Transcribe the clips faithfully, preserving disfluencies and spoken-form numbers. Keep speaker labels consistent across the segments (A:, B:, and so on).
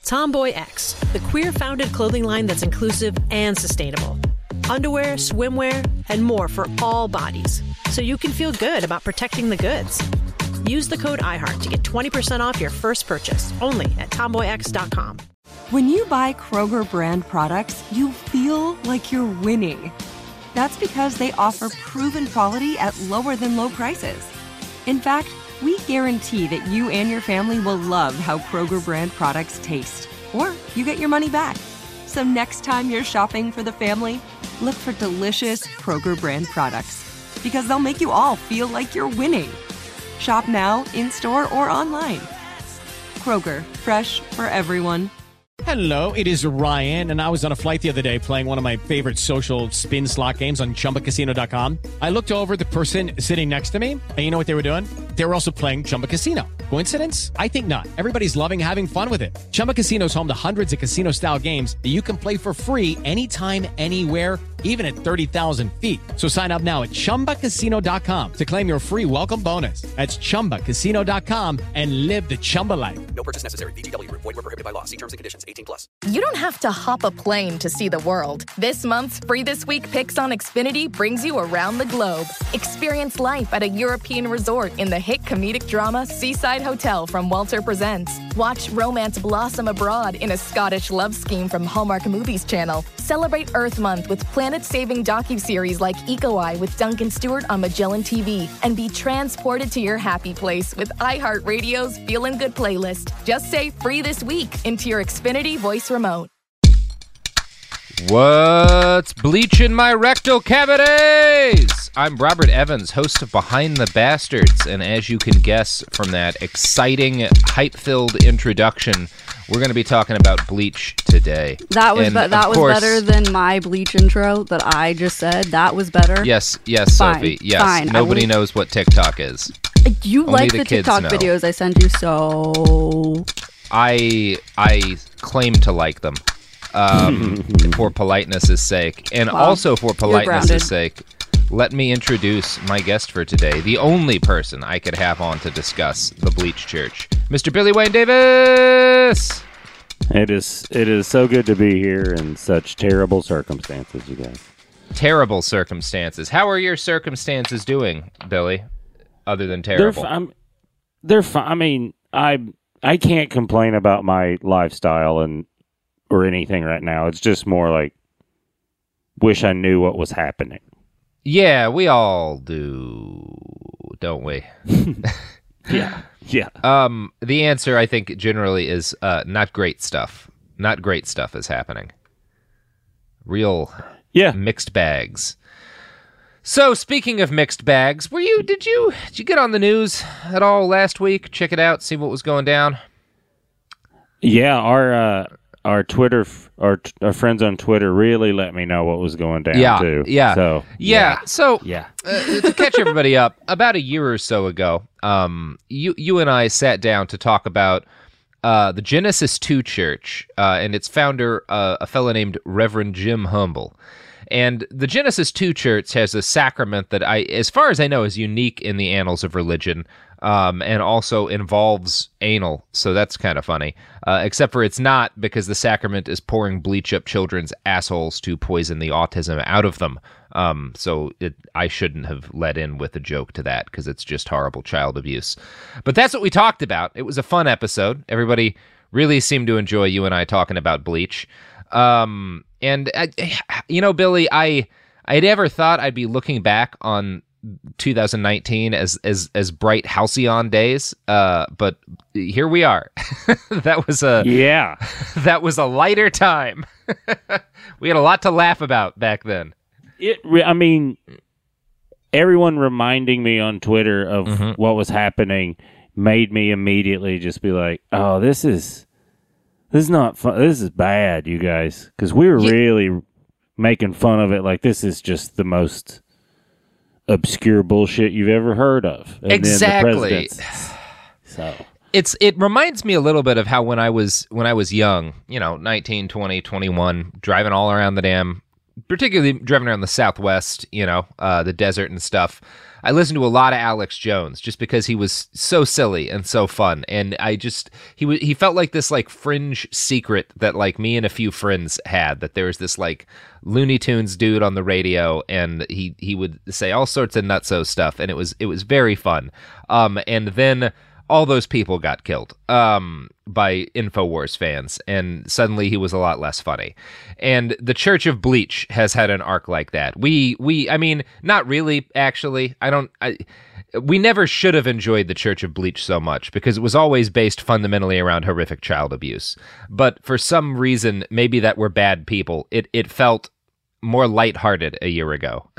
A: Tomboy X, the queer-founded clothing line that's inclusive and sustainable. Underwear, swimwear, and more for all bodies, so you can feel good about protecting the goods. Use the code iHeart to get twenty percent off your first purchase, only at tomboy x dot com.
B: When you buy Kroger brand products, you feel like you're winning. That's because they offer proven quality at lower than low prices. In fact, we guarantee that you and your family will love how Kroger brand products taste, or you get your money back. So next time you're shopping for the family, look for delicious Kroger brand products, because they'll make you all feel like you're winning. Shop now, in-store, or online. Kroger, fresh for everyone.
C: Hello, it is Ryan, and I was on a flight the other day playing one of my favorite social spin slot games on Chumba Casino dot com. I looked over at the person sitting next to me, and you know what they were doing? They were also playing Chumba Casino. Coincidence? I think not. Everybody's loving having fun with it. Chumba Casino is home to hundreds of casino-style games that you can play for free anytime, anywhere, even at thirty thousand feet. So sign up now at Chumba Casino dot com to claim your free welcome bonus. That's Chumba Casino dot com and live the Chumba life.
D: No purchase necessary. V G W. Void where prohibited by law. See terms and conditions. eighteen plus.
E: You don't have to hop a plane to see the world. This month's Free This Week Picks on Xfinity brings you around the globe. Experience life at a European resort in the hit comedic drama Seaside Hotel from Walter Presents. Watch romance blossom abroad in a Scottish love scheme from Hallmark Movies Channel. Celebrate Earth Month with planet-saving docuseries like Eco-Eye with Duncan Stewart on Magellan T V. And be transported to your happy place with iHeartRadio's Feelin' Good playlist. Just say Free This Week into your Xfinity voice remote.
F: What's bleaching my rectal cavities? I'm Robert Evans, host of Behind the Bastards, and as you can guess from that exciting, hype-filled introduction, we're going to be talking about Bleach today.
G: That was
F: and
G: be- that was
F: course,
G: better than my Bleach intro that I just said. That was better.
F: Yes, yes,
G: Fine,
F: Sophie. Yes,
G: fine.
F: nobody
G: will...
F: knows what TikTok is.
G: You
F: Only
G: like
F: the
G: the,
F: kids
G: TikTok
F: know.
G: videos I send you, so
F: I I claim to like them um, for politeness' sake, and
G: Wow.
F: also for
G: You're
F: politeness'
G: grounded.
F: sake. Let me introduce my guest for today, the only person I could have on to discuss the Bleach Church, Mister Billy Wayne Davis.
H: It is it is so good to be here in such terrible circumstances, you guys.
F: Terrible circumstances. How are your circumstances doing, Billy? Other than
H: They're
F: terrible.
H: fi- I'm, they're fi- I mean, I I can't complain about my lifestyle and or anything right now. It's just more like wish I knew what was happening.
F: Yeah, we all do, don't we?
H: Yeah, yeah.
F: Um, the answer, I think, generally is uh, not great stuff. Not great stuff is happening. Real
H: Yeah.
F: mixed bags. So, speaking of mixed bags, were you? Did you? Did you get on the news at all last week? Check it out. See what was going down.
H: Yeah, our uh, our Twitter, f- our t- our friends on Twitter really let me know what was going down
F: Yeah,
H: too.
F: yeah.
H: So
F: Yeah. So,
H: yeah.
F: uh, to catch everybody up, about a year or so ago, um, you you and I sat down to talk about uh, the Genesis two Church uh, and its founder, uh, a fellow named Reverend Jim Humble. And the Genesis two Church has a sacrament that, I, as far as I know, is unique in the annals of religion, um, and also involves anal. So that's kind of funny. Uh, except for it's not, because the sacrament is pouring bleach up children's assholes to poison the autism out of them. Um, so it, I shouldn't have let in with a joke to that, because it's just horrible child abuse. But that's what we talked about. It was a fun episode. Everybody really seemed to enjoy you and I talking about bleach. Um, and I, you know, Billy, I, I'd ever thought I'd be looking back on two thousand nineteen as, as, as bright halcyon days. Uh, but here we are. That was a,
H: Yeah.
F: that was a lighter time. We had a lot to laugh about back then.
H: It. Re- I mean, everyone reminding me on Twitter of
F: Mhm.
H: what was happening made me immediately just be like, "Oh, this is this is not fun. This is bad, you guys." Because we were
F: Yeah.
H: really making fun of it. Like, this is just the most obscure bullshit you've ever heard of. And
F: Exactly.
H: Then the president's- so.
F: It's it reminds me a little bit of how when I was when I was young, you know, nineteen, twenty, twenty-one, driving all around the damn, particularly driving around the Southwest, you know, uh, the desert and stuff. I listened to a lot of Alex Jones just because he was so silly and so fun, and I just he w- he felt like this like fringe secret that like me and a few friends had, that there was this like Looney Tunes dude on the radio, and he he would say all sorts of nutso stuff, and it was it was very fun. Um, and then all those people got killed um, by InfoWars fans, and suddenly he was a lot less funny. And the Church of Bleach has had an arc like that. We, we, I mean, not really, actually. I don't, I, we never should have enjoyed the Church of Bleach so much because it was always based fundamentally around horrific child abuse. But for some reason, maybe that we're bad people, it, it felt more lighthearted a year ago.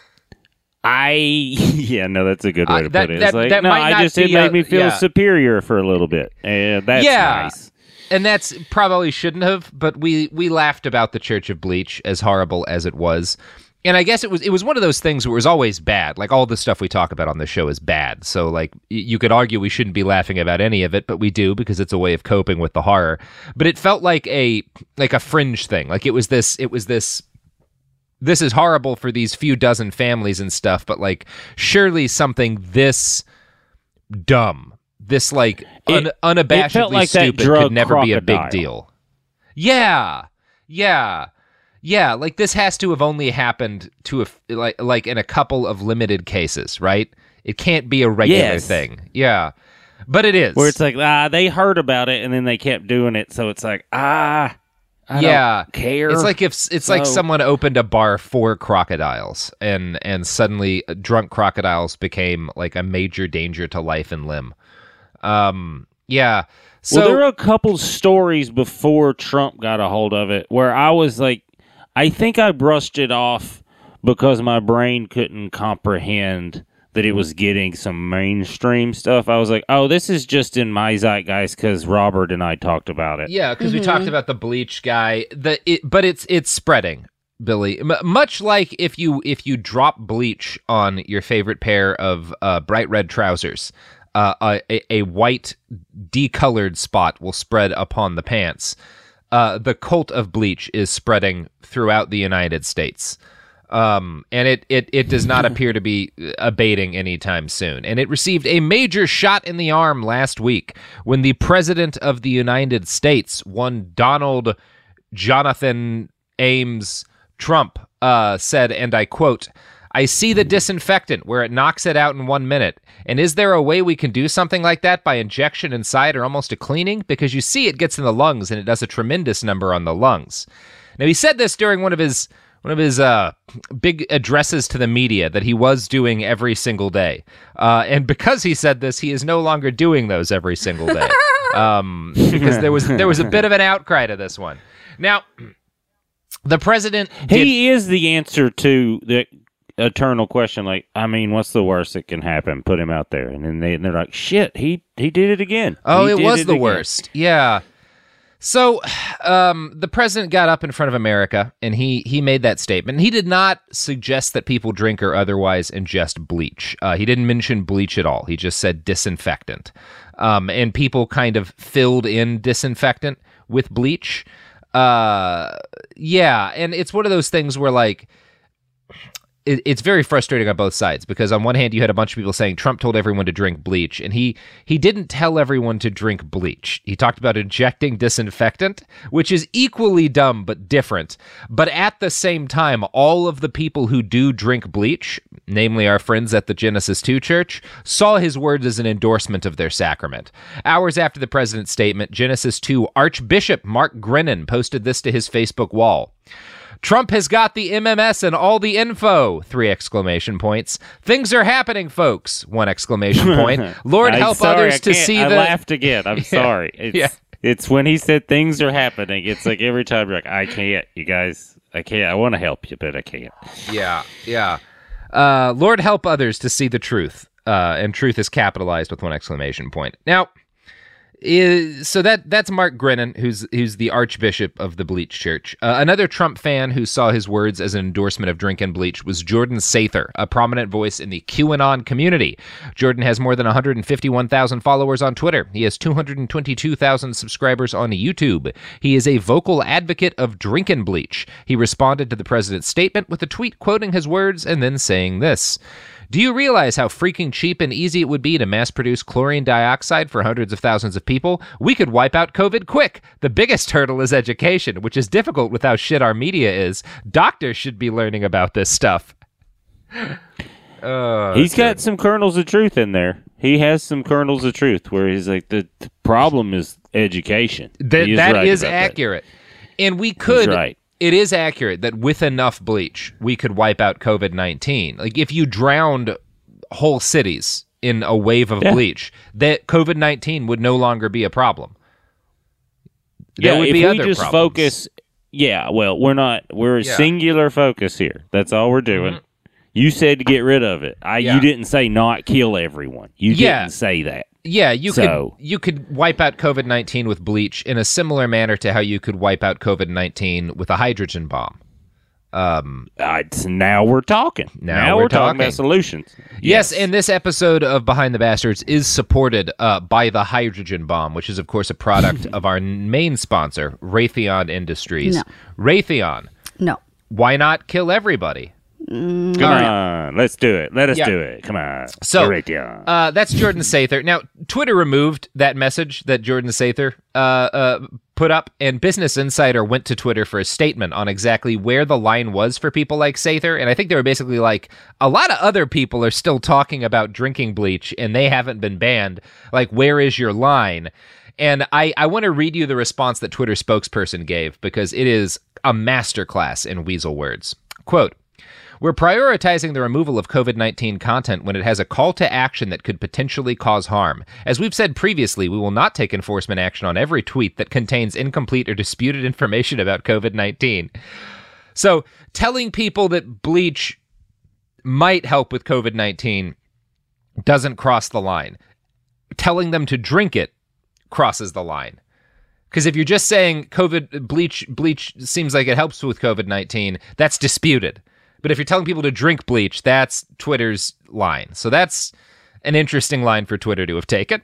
H: I yeah no that's a good way
F: uh,
H: to
F: that,
H: put it.
F: That,
H: It's like,
F: that
H: no,
F: might
H: I just
F: not
H: it
F: be
H: made
F: a,
H: me feel
F: yeah.
H: superior for a little bit, and that's
F: yeah.
H: nice.
F: And that's probably shouldn't have, but we we laughed about the Church of Bleach, as horrible as it was. And I guess it was it was one of those things where it was always bad. Like all the stuff we talk about on the show is bad. So like y- you could argue we shouldn't be laughing about any of it, but we do because it's a way of coping with the horror. But it felt like a like a fringe thing. Like it was this it was this this is horrible for these few dozen families and stuff, but like surely something this dumb, this like un-
H: It-
F: unabashedly
H: it felt like that
F: stupid
H: drug
F: could never be a big
H: crocodile.
F: deal. Yeah. Yeah. Yeah, like this has to have only happened to a, like like in a couple of limited cases, right? It can't be a regular
H: Yes.
F: thing. Yeah. But it is.
H: Where it's like, ah, they heard about it and then they kept doing it, so it's like, ah, I
F: yeah.
H: don't care.
F: It's like if it's like
H: So-
F: someone opened a bar for crocodiles and and suddenly drunk crocodiles became like a major danger to life and limb. Um yeah. So
H: well, there were a couple stories before Trump got a hold of it where I was like, I think I brushed it off because my brain couldn't comprehend that it was getting some mainstream stuff. I was like, oh, this is just in my zeitgeist because Robert and I talked about it.
F: Yeah, because we talked about the Bleach guy. The it, but it's it's spreading, Billy. M- much like if you if you drop bleach on your favorite pair of uh, bright red trousers, uh, a, a white decolored spot will spread upon the pants. Uh, the cult of bleach is spreading throughout the United States. Um, and it, it, it does not appear to be abating anytime soon. And it received a major shot in the arm last week when the President of the United States, one Donald Jonathan Ames Trump, uh, said, and I quote, "I see the disinfectant where it knocks it out in one minute. And is there a way we can do something like that by injection inside or almost a cleaning? Because you see it gets in the lungs and it does a tremendous number on the lungs." Now, he said this during one of his one of his uh, big addresses to the media that he was doing every single day. Uh, and because he said this, he is no longer doing those every single day. um, because there was there was a bit of an outcry to this one. Now, the president did,
H: He is the answer to the eternal question. Like, I mean, what's the worst that can happen? Put him out there, and then they, they're like, "Shit, he he did it again."
F: Oh,
H: He
F: it
H: did
F: was
H: it
F: the
H: again."
F: worst. Yeah. So, um, the president got up in front of America, and he he made that statement. He did not suggest that people drink or otherwise ingest bleach. Uh, he didn't mention bleach at all. He just said disinfectant. Um, and people kind of filled in disinfectant with bleach. Uh, yeah, and it's one of those things where, like, it, it's very frustrating on both sides, because on one hand you had a bunch of people saying Trump told everyone to drink bleach, and he he didn't tell everyone to drink bleach. He talked about injecting disinfectant, which is equally dumb but different. But at the same time, all of the people who do drink bleach, namely our friends at the Genesis two Church, saw his words as an endorsement of their sacrament. Hours after the president's statement, Genesis two Archbishop Mark Grennan posted this to his Facebook wall. "Trump has got the M M S and all the info!" Three exclamation points. "Things are happening, folks!" One exclamation point. "Lord
H: I'm
F: help
H: sorry,
F: others
H: I
F: to
H: can't-
F: see
H: I
F: the..."
H: laughed again. I'm sorry. It's,
F: yeah.
H: it's when he said things are happening. It's like every time you're like, I can't, you guys. I can't. I want to help you, but I can't.
F: Yeah, yeah. Uh, "Lord help others to see the truth." Uh, and truth is capitalized with one exclamation point. Now, is, so that that's Mark Grennan, who's who's the Archbishop of the Bleach Church. Uh, another Trump fan who saw his words as an endorsement of drinking bleach was Jordan Sather, a prominent voice in the QAnon community. Jordan has more than one hundred fifty-one thousand followers on Twitter. He has two hundred twenty-two thousand subscribers on YouTube. He is a vocal advocate of drinking bleach. He responded to the president's statement with a tweet quoting his words and then saying this: Do you realize how freaking cheap and easy it would be to mass produce chlorine dioxide for hundreds of thousands of people? We could wipe out COVID quick. The biggest hurdle is education, which is difficult with how shit our media is. Doctors should be learning about this stuff. Uh,
H: he's got some kernels of truth in there. He has some kernels of truth where he's like, the, the problem is education.
F: That,
H: is
F: that
H: right
F: is
H: about
F: accurate. That. And we could,
H: right.
F: It is accurate that with enough bleach, we could wipe out COVID nineteen. Like if you drowned whole cities in a wave of yeah. bleach, that COVID nineteen would no longer be a problem. There
H: yeah,
F: would
H: if
F: be
H: we
F: other
H: just
F: problems.
H: focus, yeah, well, we're not, we're a
F: yeah.
H: singular focus here. That's all we're doing. Mm-hmm. You said to get rid of it. I,
F: yeah.
H: You didn't say not kill everyone. You
F: yeah.
H: didn't say that.
F: Yeah, you
H: so,
F: could you could wipe out COVID nineteen with bleach in a similar manner to how you could wipe out COVID nineteen with a hydrogen bomb. Um,
H: uh, now we're talking.
F: Now,
H: now
F: we're,
H: we're talking.
F: talking
H: about solutions.
F: Yes. yes, and this episode of Behind the Bastards is supported uh, by the hydrogen bomb, which is, of course, a product of our main sponsor, Raytheon Industries.
G: No.
F: Raytheon.
G: No.
F: Why not kill everybody?
H: Mm. Come right. on, let's do it. Let us
F: yeah.
H: do it. Come on.
F: So uh, that's Jordan Sather. Now, Twitter removed that message that Jordan Sather uh, uh, put up, and Business Insider went to Twitter for a statement on exactly where the line was for people like Sather. And I think they were basically like, a lot of other people are still talking about drinking bleach, and they haven't been banned. Like, where is your line? And I, I want to read you the response that Twitter spokesperson gave, because it is a masterclass in weasel words. Quote, "We're prioritizing the removal of COVID nineteen content when it has a call to action that could potentially cause harm. As we've said previously, we will not take enforcement action on every tweet that contains incomplete or disputed information about COVID nineteen. So, telling people that bleach might help with COVID nineteen doesn't cross the line. Telling them to drink it crosses the line. Because if you're just saying COVID bleach bleach seems like it helps with COVID nineteen, that's disputed. But if you're telling people to drink bleach, that's Twitter's line. So that's an interesting line for Twitter to have taken.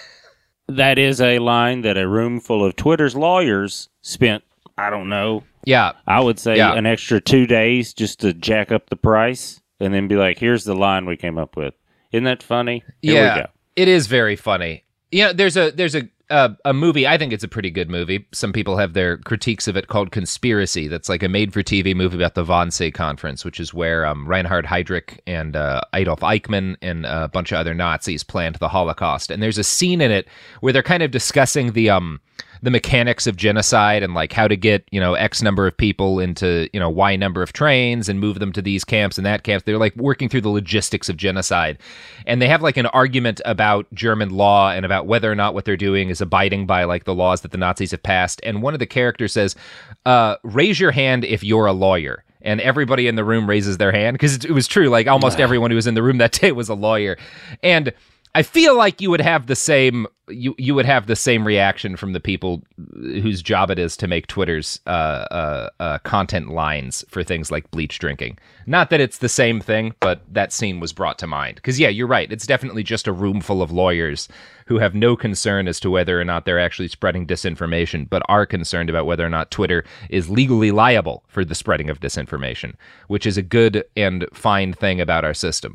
H: That is a line that a room full of Twitter's lawyers spent, I don't know.
F: Yeah.
H: I would say
F: yeah.
H: an extra two days just to jack up the price and then be like, here's the line we came up with. Isn't that funny? Here
F: yeah,
H: we go.
F: It is very funny. You know, there's a there's a Uh, a movie, I think it's a pretty good movie. Some people have their critiques of it, called Conspiracy. That's like a made-for-T V movie about the Wannsee Conference, which is where um, Reinhard Heydrich and uh, Adolf Eichmann and a bunch of other Nazis planned the Holocaust. And there's a scene in it where they're kind of discussing the um the mechanics of genocide and like how to get, you know, X number of people into, you know, Y number of trains and move them to these camps and that camps. They're like working through the logistics of genocide. And they have like an argument about German law and about whether or not what they're doing is abiding by like the laws that the Nazis have passed. And one of the characters says, uh, raise your hand if you're a lawyer. And everybody in the room raises their hand because it, it was true. Like almost everyone who was in the room that day was a lawyer. And I feel like you would have the same you you would have the same reaction from the people whose job it is to make Twitter's uh, uh, uh, content lines for things like bleach drinking. Not that it's the same thing, but that scene was brought to mind. Because, yeah, you're right. It's definitely just a room full of lawyers who have no concern as to whether or not they're actually spreading disinformation, but are concerned about whether or not Twitter is legally liable for the spreading of disinformation, which is a good and fine thing about our system.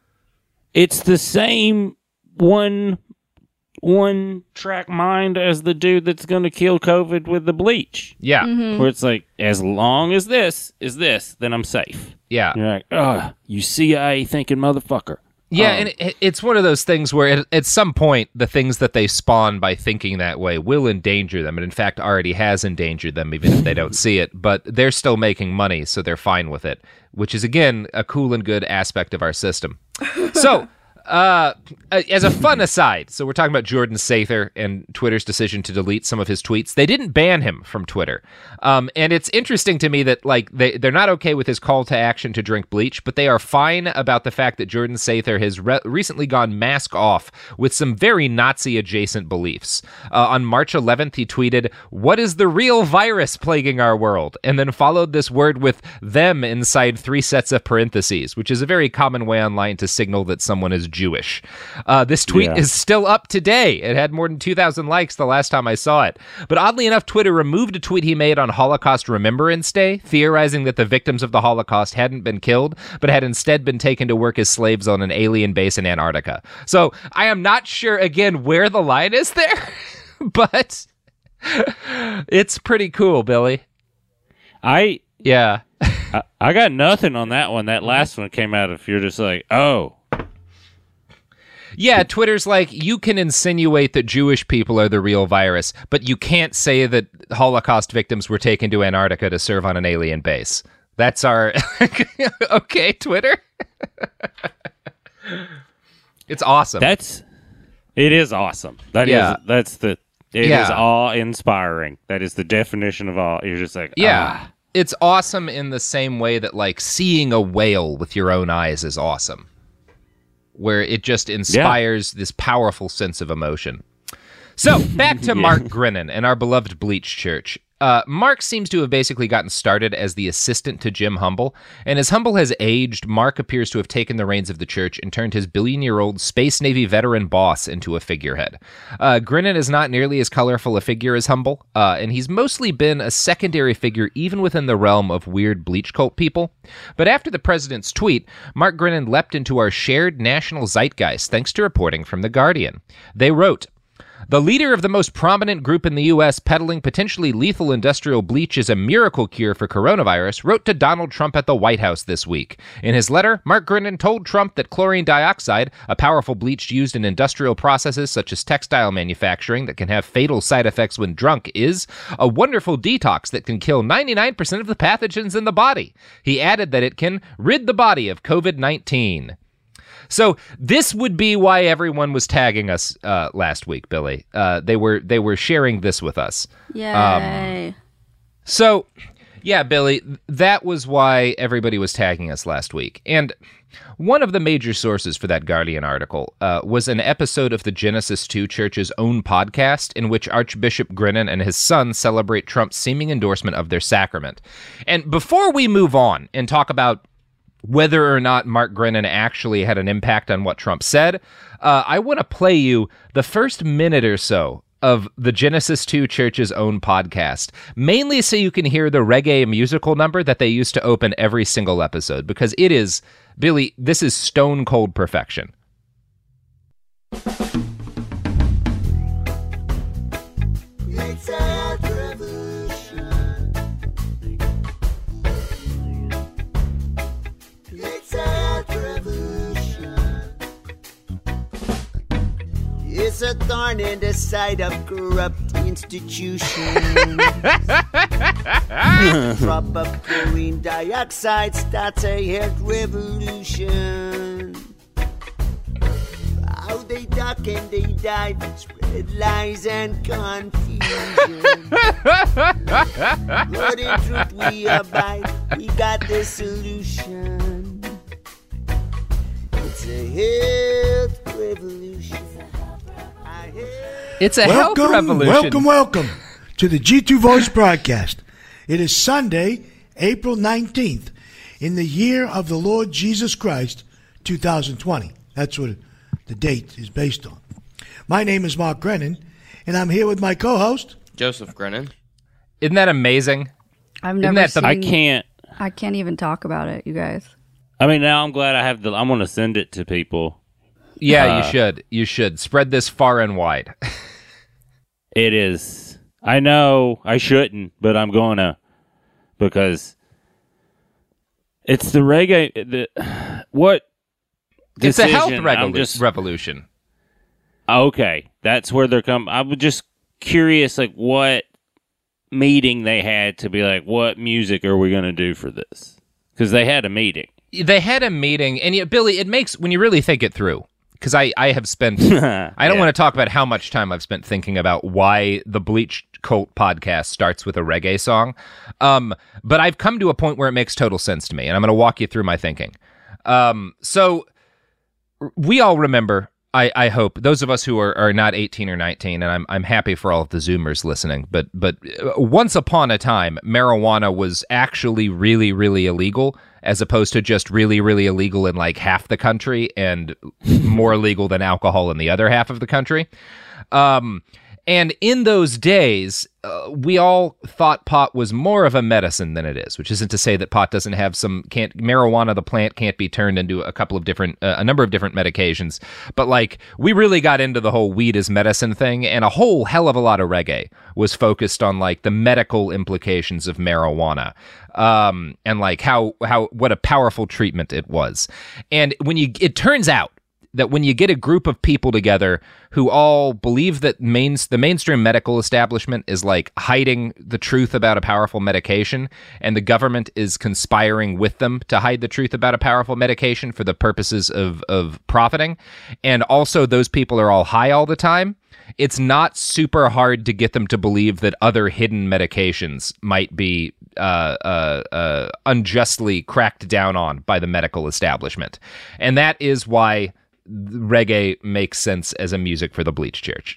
H: It's the same one one track mind as the dude that's going to kill COVID with the bleach.
F: Yeah.
G: Mm-hmm.
H: Where it's like, as long as this is this, then I'm safe.
F: Yeah.
H: You're like, ugh, you C I A thinking motherfucker.
F: Yeah,
H: um,
F: and it, it's one of those things where at, at some point, the things that they spawn by thinking that way will endanger them, and in fact already has endangered them, even if they don't see it. But they're still making money, so they're fine with it, which is, again, a cool and good aspect of our system. So... Uh, as a fun aside, so we're talking about Jordan Sather and Twitter's decision to delete some of his tweets. They didn't ban him from Twitter. Um, and it's interesting to me that, like, they, they're not okay with his call to action to drink bleach, but they are fine about the fact that Jordan Sather has re- recently gone mask off with some very Nazi-adjacent beliefs. Uh, on March eleventh, he tweeted, "What is the real virus plaguing our world?" And then followed this word with them inside three sets of parentheses, which is a very common way online to signal that someone is Jewish. Uh, this tweet
H: Yeah.
F: is still up today. It had more than two thousand likes the last time I saw it. But oddly enough, Twitter removed a tweet he made on Holocaust Remembrance Day, theorizing that the victims of the Holocaust hadn't been killed, but had instead been taken to work as slaves on an alien base in Antarctica. So I am not sure, again, where the line is there, but it's pretty cool, Billy.
H: I
F: Yeah.
H: I, I got nothing on that one. That last one came out if you're just like, oh.
F: Yeah, Twitter's like, you can insinuate that Jewish people are the real virus, but you can't say that Holocaust victims were taken to Antarctica to serve on an alien base. That's our... Okay, Twitter? It's awesome.
H: That's... It is awesome. That
F: Yeah.
H: is... That's the... It
F: Yeah.
H: is awe-inspiring. That is the definition of awe. You're just like,
F: Yeah.
H: ah.
F: It's awesome in the same way that, like, seeing a whale with your own eyes is awesome. Where it just inspires yeah. this powerful sense of emotion. So, back to yeah. Mark Grennan and our beloved Bleach Church. Uh, Mark seems to have basically gotten started as the assistant to Jim Humble, and as Humble has aged, Mark appears to have taken the reins of the church and turned his billion-year-old Space Navy veteran boss into a figurehead. Uh, Grennan is not nearly as colorful a figure as Humble, uh, and he's mostly been a secondary figure even within the realm of weird Bleach cult people. But after the president's tweet, Mark Grennan leapt into our shared national zeitgeist thanks to reporting from The Guardian. They wrote, "The leader of the most prominent group in the U S peddling potentially lethal industrial bleach as a miracle cure for coronavirus wrote to Donald Trump at the White House this week. In his letter, Mark Grennan told Trump that chlorine dioxide, a powerful bleach used in industrial processes such as textile manufacturing that can have fatal side effects when drunk, is a wonderful detox that can kill ninety-nine percent of the pathogens in the body. He added that it can rid the body of covid nineteen. So this would be why everyone was tagging us uh, last week, Billy. Uh, they were they were sharing this with us.
G: Yay.
F: Um, so, yeah, Billy, that was why everybody was tagging us last week. And one of the major sources for that Guardian article uh, was an episode of the Genesis two Church's own podcast in which Archbishop Grennan and his son celebrate Trump's seeming endorsement of their sacrament. And before we move on and talk about whether or not Mark Grennan actually had an impact on what Trump said, uh, I want to play you the first minute or so of the Genesis two Church's own podcast, mainly so you can hear the reggae musical number that they used to open every single episode, because it is, Billy, this is stone cold perfection.
I: It's a revolution. It's a revolution. It's a thorn in the side of corrupt institutions. Drop of chlorine dioxide starts a health revolution. How they duck and they dive, spread lies and confusion. But in truth we abide, we got the solution. It's a health revolution.
F: It's a
J: welcome,
F: health revolution.
J: Welcome, welcome to the G two Voice broadcast. It is Sunday, April nineteenth, in the year of the Lord Jesus Christ, two thousand twenty. That's what the date is based on. My name is Mark Grennan, and I'm here with my co-host,
K: Joseph Grennan.
F: Isn't that amazing?
G: I've
F: Isn't
G: never
F: that the-
G: seen...
H: I can't.
G: I can't even talk about it, you guys.
H: I mean, now I'm glad I have the. I'm going to send it to people.
F: Yeah,
H: Uh,
F: you should. You should. Spread this far and wide.
H: It is. I know I shouldn't, but I'm going to because it's the reggae. The what?
F: It's a health
H: decision,
F: revolu-
H: I'm just,
F: revolution.
H: Okay, that's where they're coming. I was just curious, like what meeting they had to be like, what music are we going to do for this? Because they had a meeting.
F: They had a meeting, and yet, Billy, it makes, when you really think it through, because I, I have spent, I don't
H: Yeah.
F: want to talk about how much time I've spent thinking about why the Bleach Cult podcast starts with a reggae song, um, but I've come to a point where it makes total sense to me, and I'm going to walk you through my thinking. Um, so, we all remember I, I hope those of us who are, are not eighteen or nineteen, and I'm I'm happy for all of the Zoomers listening, but but once upon a time, marijuana was actually really, really illegal, as opposed to just really, really illegal in like half the country and more illegal than alcohol in the other half of the country. Um, and in those days, uh, we all thought pot was more of a medicine than it is, which isn't to say that pot doesn't have some, can't, marijuana, the plant, can't be turned into a couple of different, uh, a number of different medications. But like, we really got into the whole weed is medicine thing, and a whole hell of a lot of reggae was focused on like the medical implications of marijuana. Um, and like how, how, what a powerful treatment it was. And when you, it turns out that when you get a group of people together who all believe that mains, the mainstream medical establishment is like hiding the truth about a powerful medication, and the government is conspiring with them to hide the truth about a powerful medication for the purposes of, of profiting, and also those people are all high all the time, it's not super hard to get them to believe that other hidden medications might be uh, uh, uh, unjustly cracked down on by the medical establishment. And that is why reggae makes sense as a music for the Bleach Church.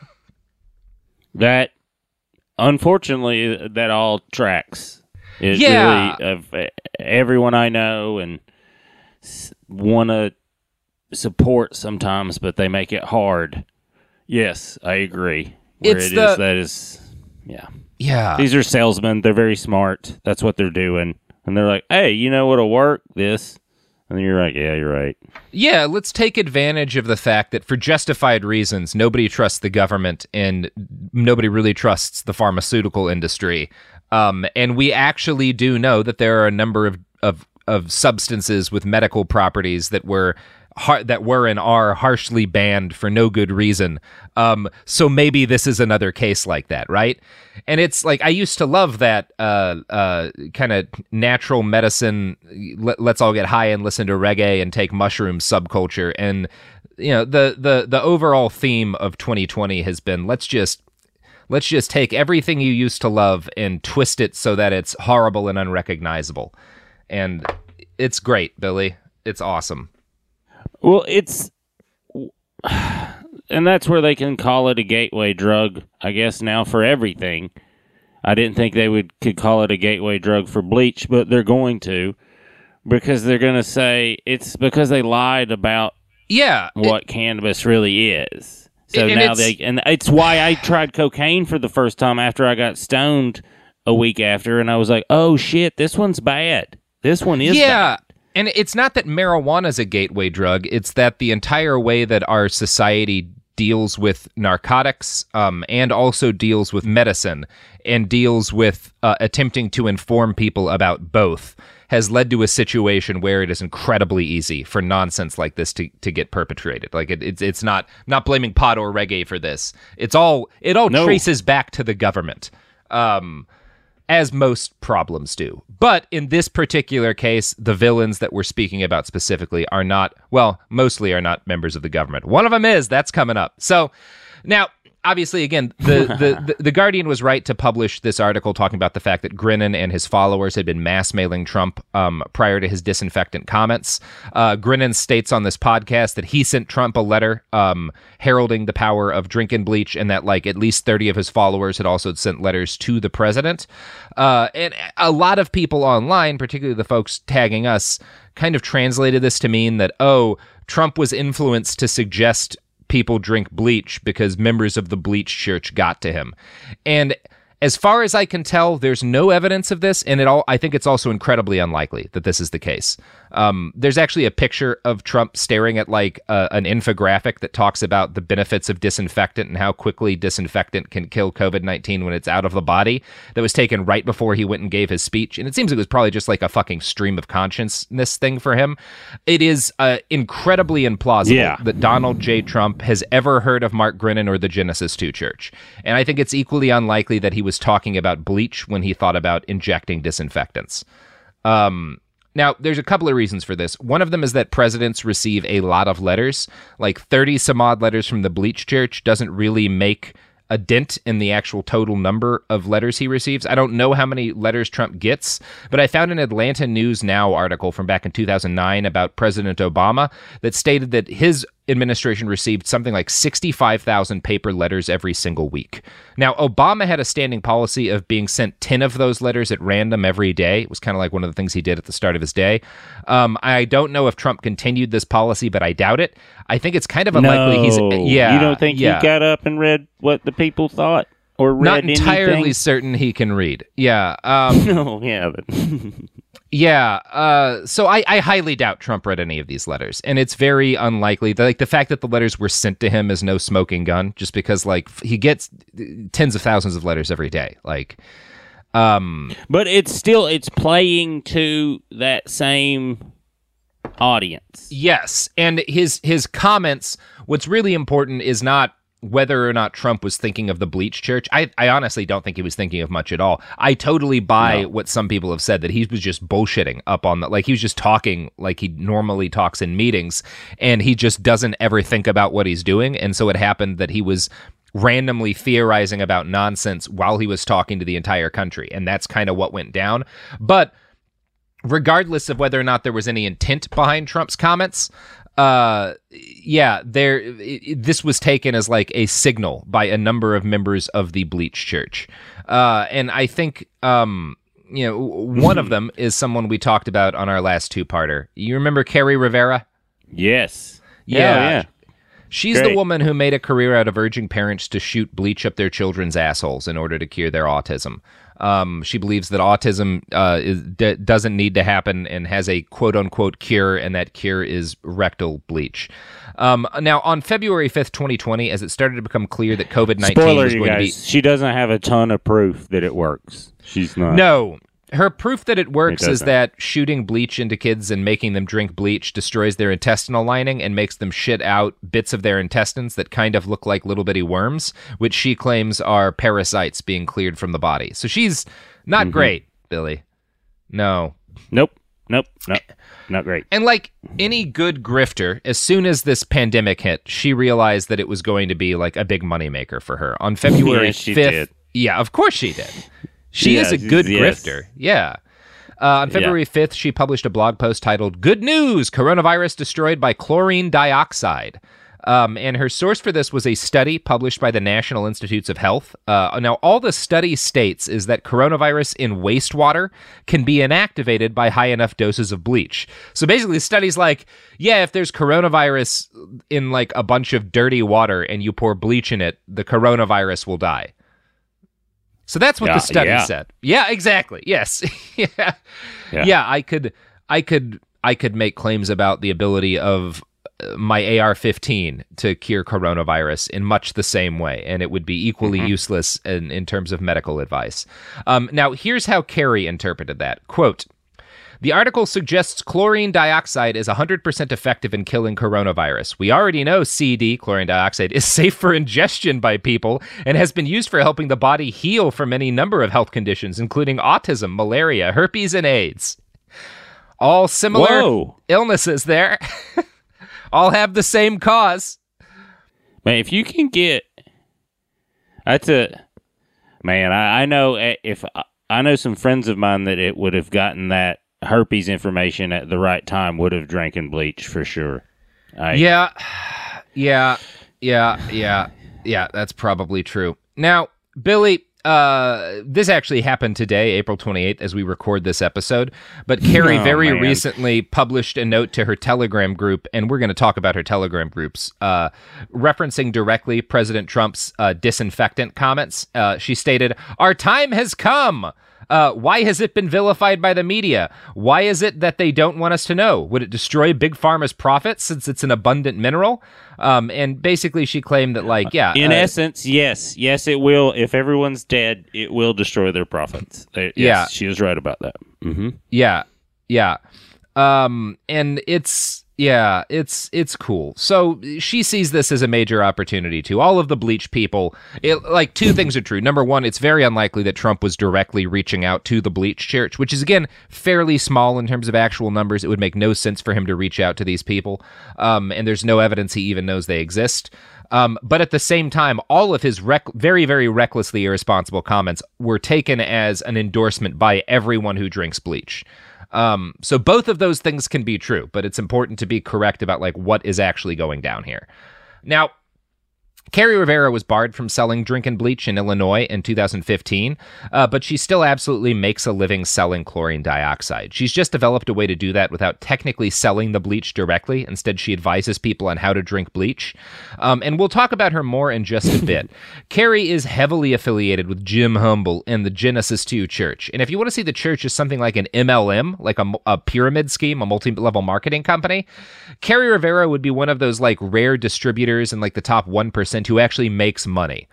H: That, unfortunately, that all tracks. It
F: yeah.
H: Really, of everyone I know and want to support sometimes, but they make it hard. Yes, I agree. Where
F: it's
H: it
F: the,
H: is, that is, yeah.
F: Yeah.
H: These are salesmen. They're very smart. That's what they're doing. And they're like, hey, you know what'll work? This. And you're like, yeah, you're right.
F: Yeah, let's take advantage of the fact that for justified reasons, nobody trusts the government and nobody really trusts the pharmaceutical industry. Um, and we actually do know that there are a number of, of, of substances with medical properties that were har- that were and are harshly banned for no good reason. Um, so maybe this is another case like that, right? And it's like, I used to love that uh, uh, kind of natural medicine, let, let's all get high and listen to reggae and take mushrooms subculture. And, you know, the, the, the overall theme of twenty twenty has been, let's just, let's just take everything you used to love and twist it so that it's horrible and unrecognizable. And it's great, Billy. It's awesome.
H: Well, it's... And that's where they can call it a gateway drug, I guess, now for everything. I didn't think they would could call it a gateway drug for bleach, but they're going to, because they're going to say it's because they lied about
F: yeah,
H: what
F: it,
H: now really is. So
F: and
H: now
F: it's,
H: they, and it's why I tried cocaine for the first time after I got stoned a week after, and I was like, oh shit, this one's bad. This one is
F: yeah.
H: bad.
F: And it's not that marijuana is a gateway drug. It's that the entire way that our society deals with narcotics um, and also deals with medicine and deals with uh, attempting to inform people about both has led to a situation where it is incredibly easy for nonsense like this to, to get perpetrated. Like it, it's it's not not blaming pot or reggae for this. It's all it all
H: no.
F: traces back to the government. Um, as most problems do. But in this particular case, the villains that we're speaking about specifically are not, well, mostly are not members of the government. One of them is, that's coming up. So now, obviously, again, the, the, the, the Guardian was right to publish this article talking about the fact that Grinnan and his followers had been mass mailing Trump um, prior to his disinfectant comments. Uh, Grinnan states on this podcast that he sent Trump a letter um, heralding the power of drinking bleach, and that like at least thirty of his followers had also sent letters to the president. Uh, and a lot of people online, particularly the folks tagging us, kind of translated this to mean that, oh, Trump was influenced to suggest people drink bleach because members of the Bleach Church got to him. And as far as I can tell, there's no evidence of this, and it all I think it's also incredibly unlikely that this is the case. Um, there's actually a picture of Trump staring at like uh, an infographic that talks about the benefits of disinfectant and how quickly disinfectant can kill covid nineteen when it's out of the body. That was taken right before he went and gave his speech, and it seems it was probably just like a fucking stream of consciousness thing for him. It is uh, incredibly implausible
H: yeah.
F: that Donald J. Trump has ever heard of Mark Grinnan or the Genesis two Church, and I think it's equally unlikely that he was talking about bleach when he thought about injecting disinfectants. Um, now, there's a couple of reasons for this. One of them is that presidents receive a lot of letters. Like thirty some odd letters from the Bleach Church doesn't really make a dent in the actual total number of letters he receives. I don't know how many letters Trump gets, but I found an Atlanta News Now article from back in two thousand nine about President Obama that stated that his administration received something like sixty-five thousand paper letters every single week. Now, Obama had a standing policy of being sent ten of those letters at random every day. It was kind of like one of the things he did at the start of his day. Um, I don't know if Trump continued this policy, but I doubt it. I think it's kind of unlikely
H: no.
F: he's... Yeah,
H: you don't think
F: yeah.
H: he got up and read what the people thought? Or read
F: Not entirely
H: anything?
F: certain he can read. Yeah. Um,
H: no, yeah, but...
F: Yeah, uh, so I, I highly doubt Trump read any of these letters, and it's very unlikely. The, like the fact that the letters were sent to him is no smoking gun, just because like he gets tens of thousands of letters every day. Like, um,
H: but it's still it's playing to that same audience.
F: Yes, and his his comments. What's really important is not whether or not Trump was thinking of the bleach church. I, I honestly don't think he was thinking of much at all. I totally buy no. what some people have said, that he was just bullshitting up on the, like he was just talking like he normally talks in meetings, and he just doesn't ever think about what he's doing. And so it happened that he was randomly theorizing about nonsense while he was talking to the entire country. And that's kind of what went down. But regardless of whether or not there was any intent behind Trump's comments, Uh, yeah, there. It, this was taken as like a signal by a number of members of the Bleach Church, uh, and I think, um, you know, one of them is someone we talked about on our last two-parter. You remember Carrie Rivera?
H: Yes.
F: Yeah.
H: Yeah. yeah.
F: She's
H: Great.
F: the woman who made a career out of urging parents to shoot bleach up their children's assholes in order to cure their autism. Um, she believes that autism uh, is, d- doesn't need to happen and has a quote-unquote cure, and that cure is rectal bleach. Um, now, on February fifth, twenty twenty, as it started to become clear that COVID nineteen
H: Spoiler,
F: was
H: you
F: going
H: guys,
F: to be...
H: she doesn't have a ton of proof that it works. She's not.
F: No. Her proof that it works
H: It
F: is
H: doesn't.
F: that shooting bleach into kids and making them drink bleach destroys their intestinal lining and makes them shit out bits of their intestines that kind of look like little bitty worms, which she claims are parasites being cleared from the body. So she's not
H: Mhm.
F: great, Billy. No.
H: Nope. Nope. Nope. Not great.
F: And like any good grifter, as soon as this pandemic hit, she realized that it was going to be like a big moneymaker for her. On February
H: Yeah, she
F: fifth.
H: did.
F: Yeah, of course she did. She
H: Yeah,
F: is a good
H: yes.
F: grifter. Yeah. Uh, on February fifth, she published a blog post titled, "Good News! Coronavirus Destroyed by Chlorine Dioxide." Um, and her source for this was a study published by the National Institutes of Health. Uh, now, all the study states is that coronavirus in wastewater can be inactivated by high enough doses of bleach. So basically, the study's like, yeah, if there's coronavirus in like a bunch of dirty water and you pour bleach in it, the coronavirus will die. So that's what
H: Yeah,
F: the study
H: yeah.
F: said. Yeah, exactly. Yes. yeah.
H: Yeah.
F: yeah, I could I could I could make claims about the ability of uh, my A R fifteen to cure coronavirus in much the same way, and it would be equally
H: Mm-hmm.
F: useless in, in terms of medical advice. Um, now, here's how Carrie interpreted that. Quote, "The article suggests chlorine dioxide is one hundred percent effective in killing coronavirus. We already know C D, chlorine dioxide, is safe for ingestion by people and has been used for helping the body heal from any number of health conditions, including autism, malaria, herpes, and AIDS. All similar
H: Whoa.
F: illnesses there. All have the same cause."
H: Man, if you can get... That's a... Man, I, I know if... I know some friends of mine that it would have gotten that herpes information at the right time would have drinking bleach for sure. I,
F: Yeah, yeah, yeah, yeah, yeah, that's probably true. Now, Billy, uh, this actually happened today, April twenty-eighth, as we record this episode, but Carrie
H: Oh,
F: very
H: man.
F: recently published a note to her Telegram group, and we're going to talk about her Telegram groups, uh, referencing directly President Trump's uh, disinfectant comments. Uh, she stated, "Our time has come. Uh, why has it been vilified by the media? Why is it that they don't want us to know? Would it destroy Big Pharma's profits since it's an abundant mineral?" Um, and basically she claimed that, like, yeah.
H: In
F: uh,
H: essence, yes. Yes, it will. If everyone's dead, it will destroy their profits. They, yes,
F: Yeah.
H: she was right about that. Mm-hmm.
F: Yeah, yeah. Um, and it's, yeah, it's it's cool. So she sees this as a major opportunity too. All of the bleach people, it, like, two things are true. Number one, it's very unlikely that Trump was directly reaching out to the bleach church, which is, again, fairly small in terms of actual numbers. It would make no sense for him to reach out to these people. Um, and there's no evidence he even knows they exist. Um, but at the same time, all of his rec- very, very recklessly irresponsible comments were taken as an endorsement by everyone who drinks bleach. Um, so both of those things can be true, but it's important to be correct about like what is actually going down here. Now, Kerry Rivera was barred from selling drink and bleach in Illinois in two thousand fifteen, uh, but she still absolutely makes a living selling chlorine dioxide. She's just developed a way to do that without technically selling the bleach directly. Instead, she advises people on how to drink bleach. Um, and we'll talk about her more in just a bit. Kerry is heavily affiliated with Jim Humble and the Genesis two Church. And if you want to see the church as something like an M L M, like a, a pyramid scheme, a multi-level marketing company, Kerry Rivera would be one of those like rare distributors in like the top one percent who actually makes money.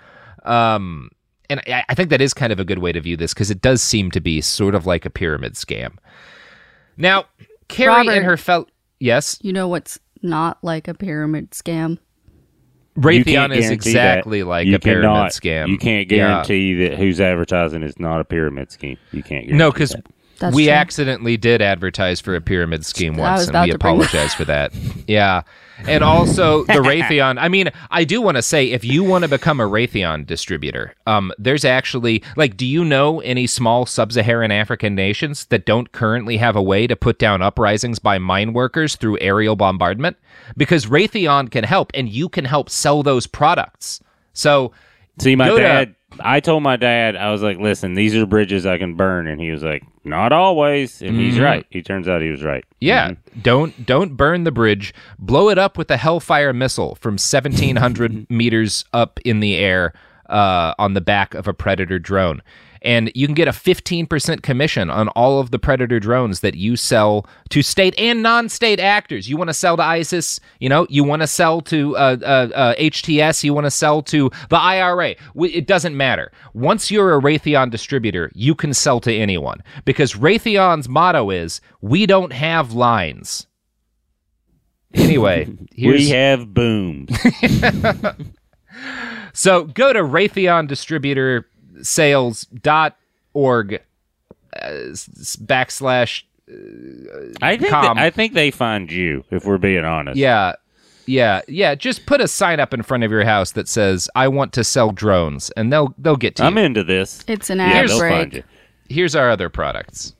F: Um, and I, I think that is kind of a good way to view this because it does seem to be sort of like a pyramid scam. Now, Kerry
G: Robert,
F: and her fellow... Yes?
G: You know what's not like a pyramid scam?
F: Raytheon is exactly that. like
H: you
F: a pyramid
H: cannot,
F: scam.
H: You can't guarantee yeah. that who's advertising is not a pyramid scheme. You can't guarantee
F: No, because we
G: true.
F: accidentally did advertise for a pyramid scheme
G: I
F: once,
G: was
F: and we
G: about to bring
F: apologize for that. Yeah. And also the Raytheon. I mean, I do want to say, if you want to become a Raytheon distributor, um, there's actually, like, do you know any small sub-Saharan African nations that don't currently have a way to put down uprisings by mine workers through aerial bombardment? Because Raytheon can help, and you can help sell those products. So,
H: see, my
F: go
H: dad,
F: to,
H: I told my dad, I was like, listen, these are bridges I can burn. And he was like, not always. And he's
F: Mhm.
H: right. He turns out he was right.
F: Yeah,
H: Mhm.
F: don't don't burn the bridge. Blow it up with a Hellfire missile from seventeen hundred meters up in the air uh, on the back of a Predator drone. And you can get a fifteen percent commission on all of the Predator drones that you sell to state and non-state actors. You want to sell to ISIS, you know, you want to sell to uh, uh, uh, H T S, you want to sell to the I R A. It doesn't matter. Once you're a Raytheon distributor, you can sell to anyone. Because Raytheon's motto is, we don't have lines. Anyway, here's...
H: we have booms.
F: So go to Raytheon Distributor sales dot org uh, backslash uh,
H: I think
F: com.
H: that, I think they find you, if we're being honest.
F: Yeah, yeah, yeah. Just put a sign up in front of your house that says, I want to sell drones, and they'll they'll get to
H: I'm
F: you.
H: into this.
G: It's an
H: yeah,
G: ad
H: they'll
G: break.
H: find you.
F: Here's our other products.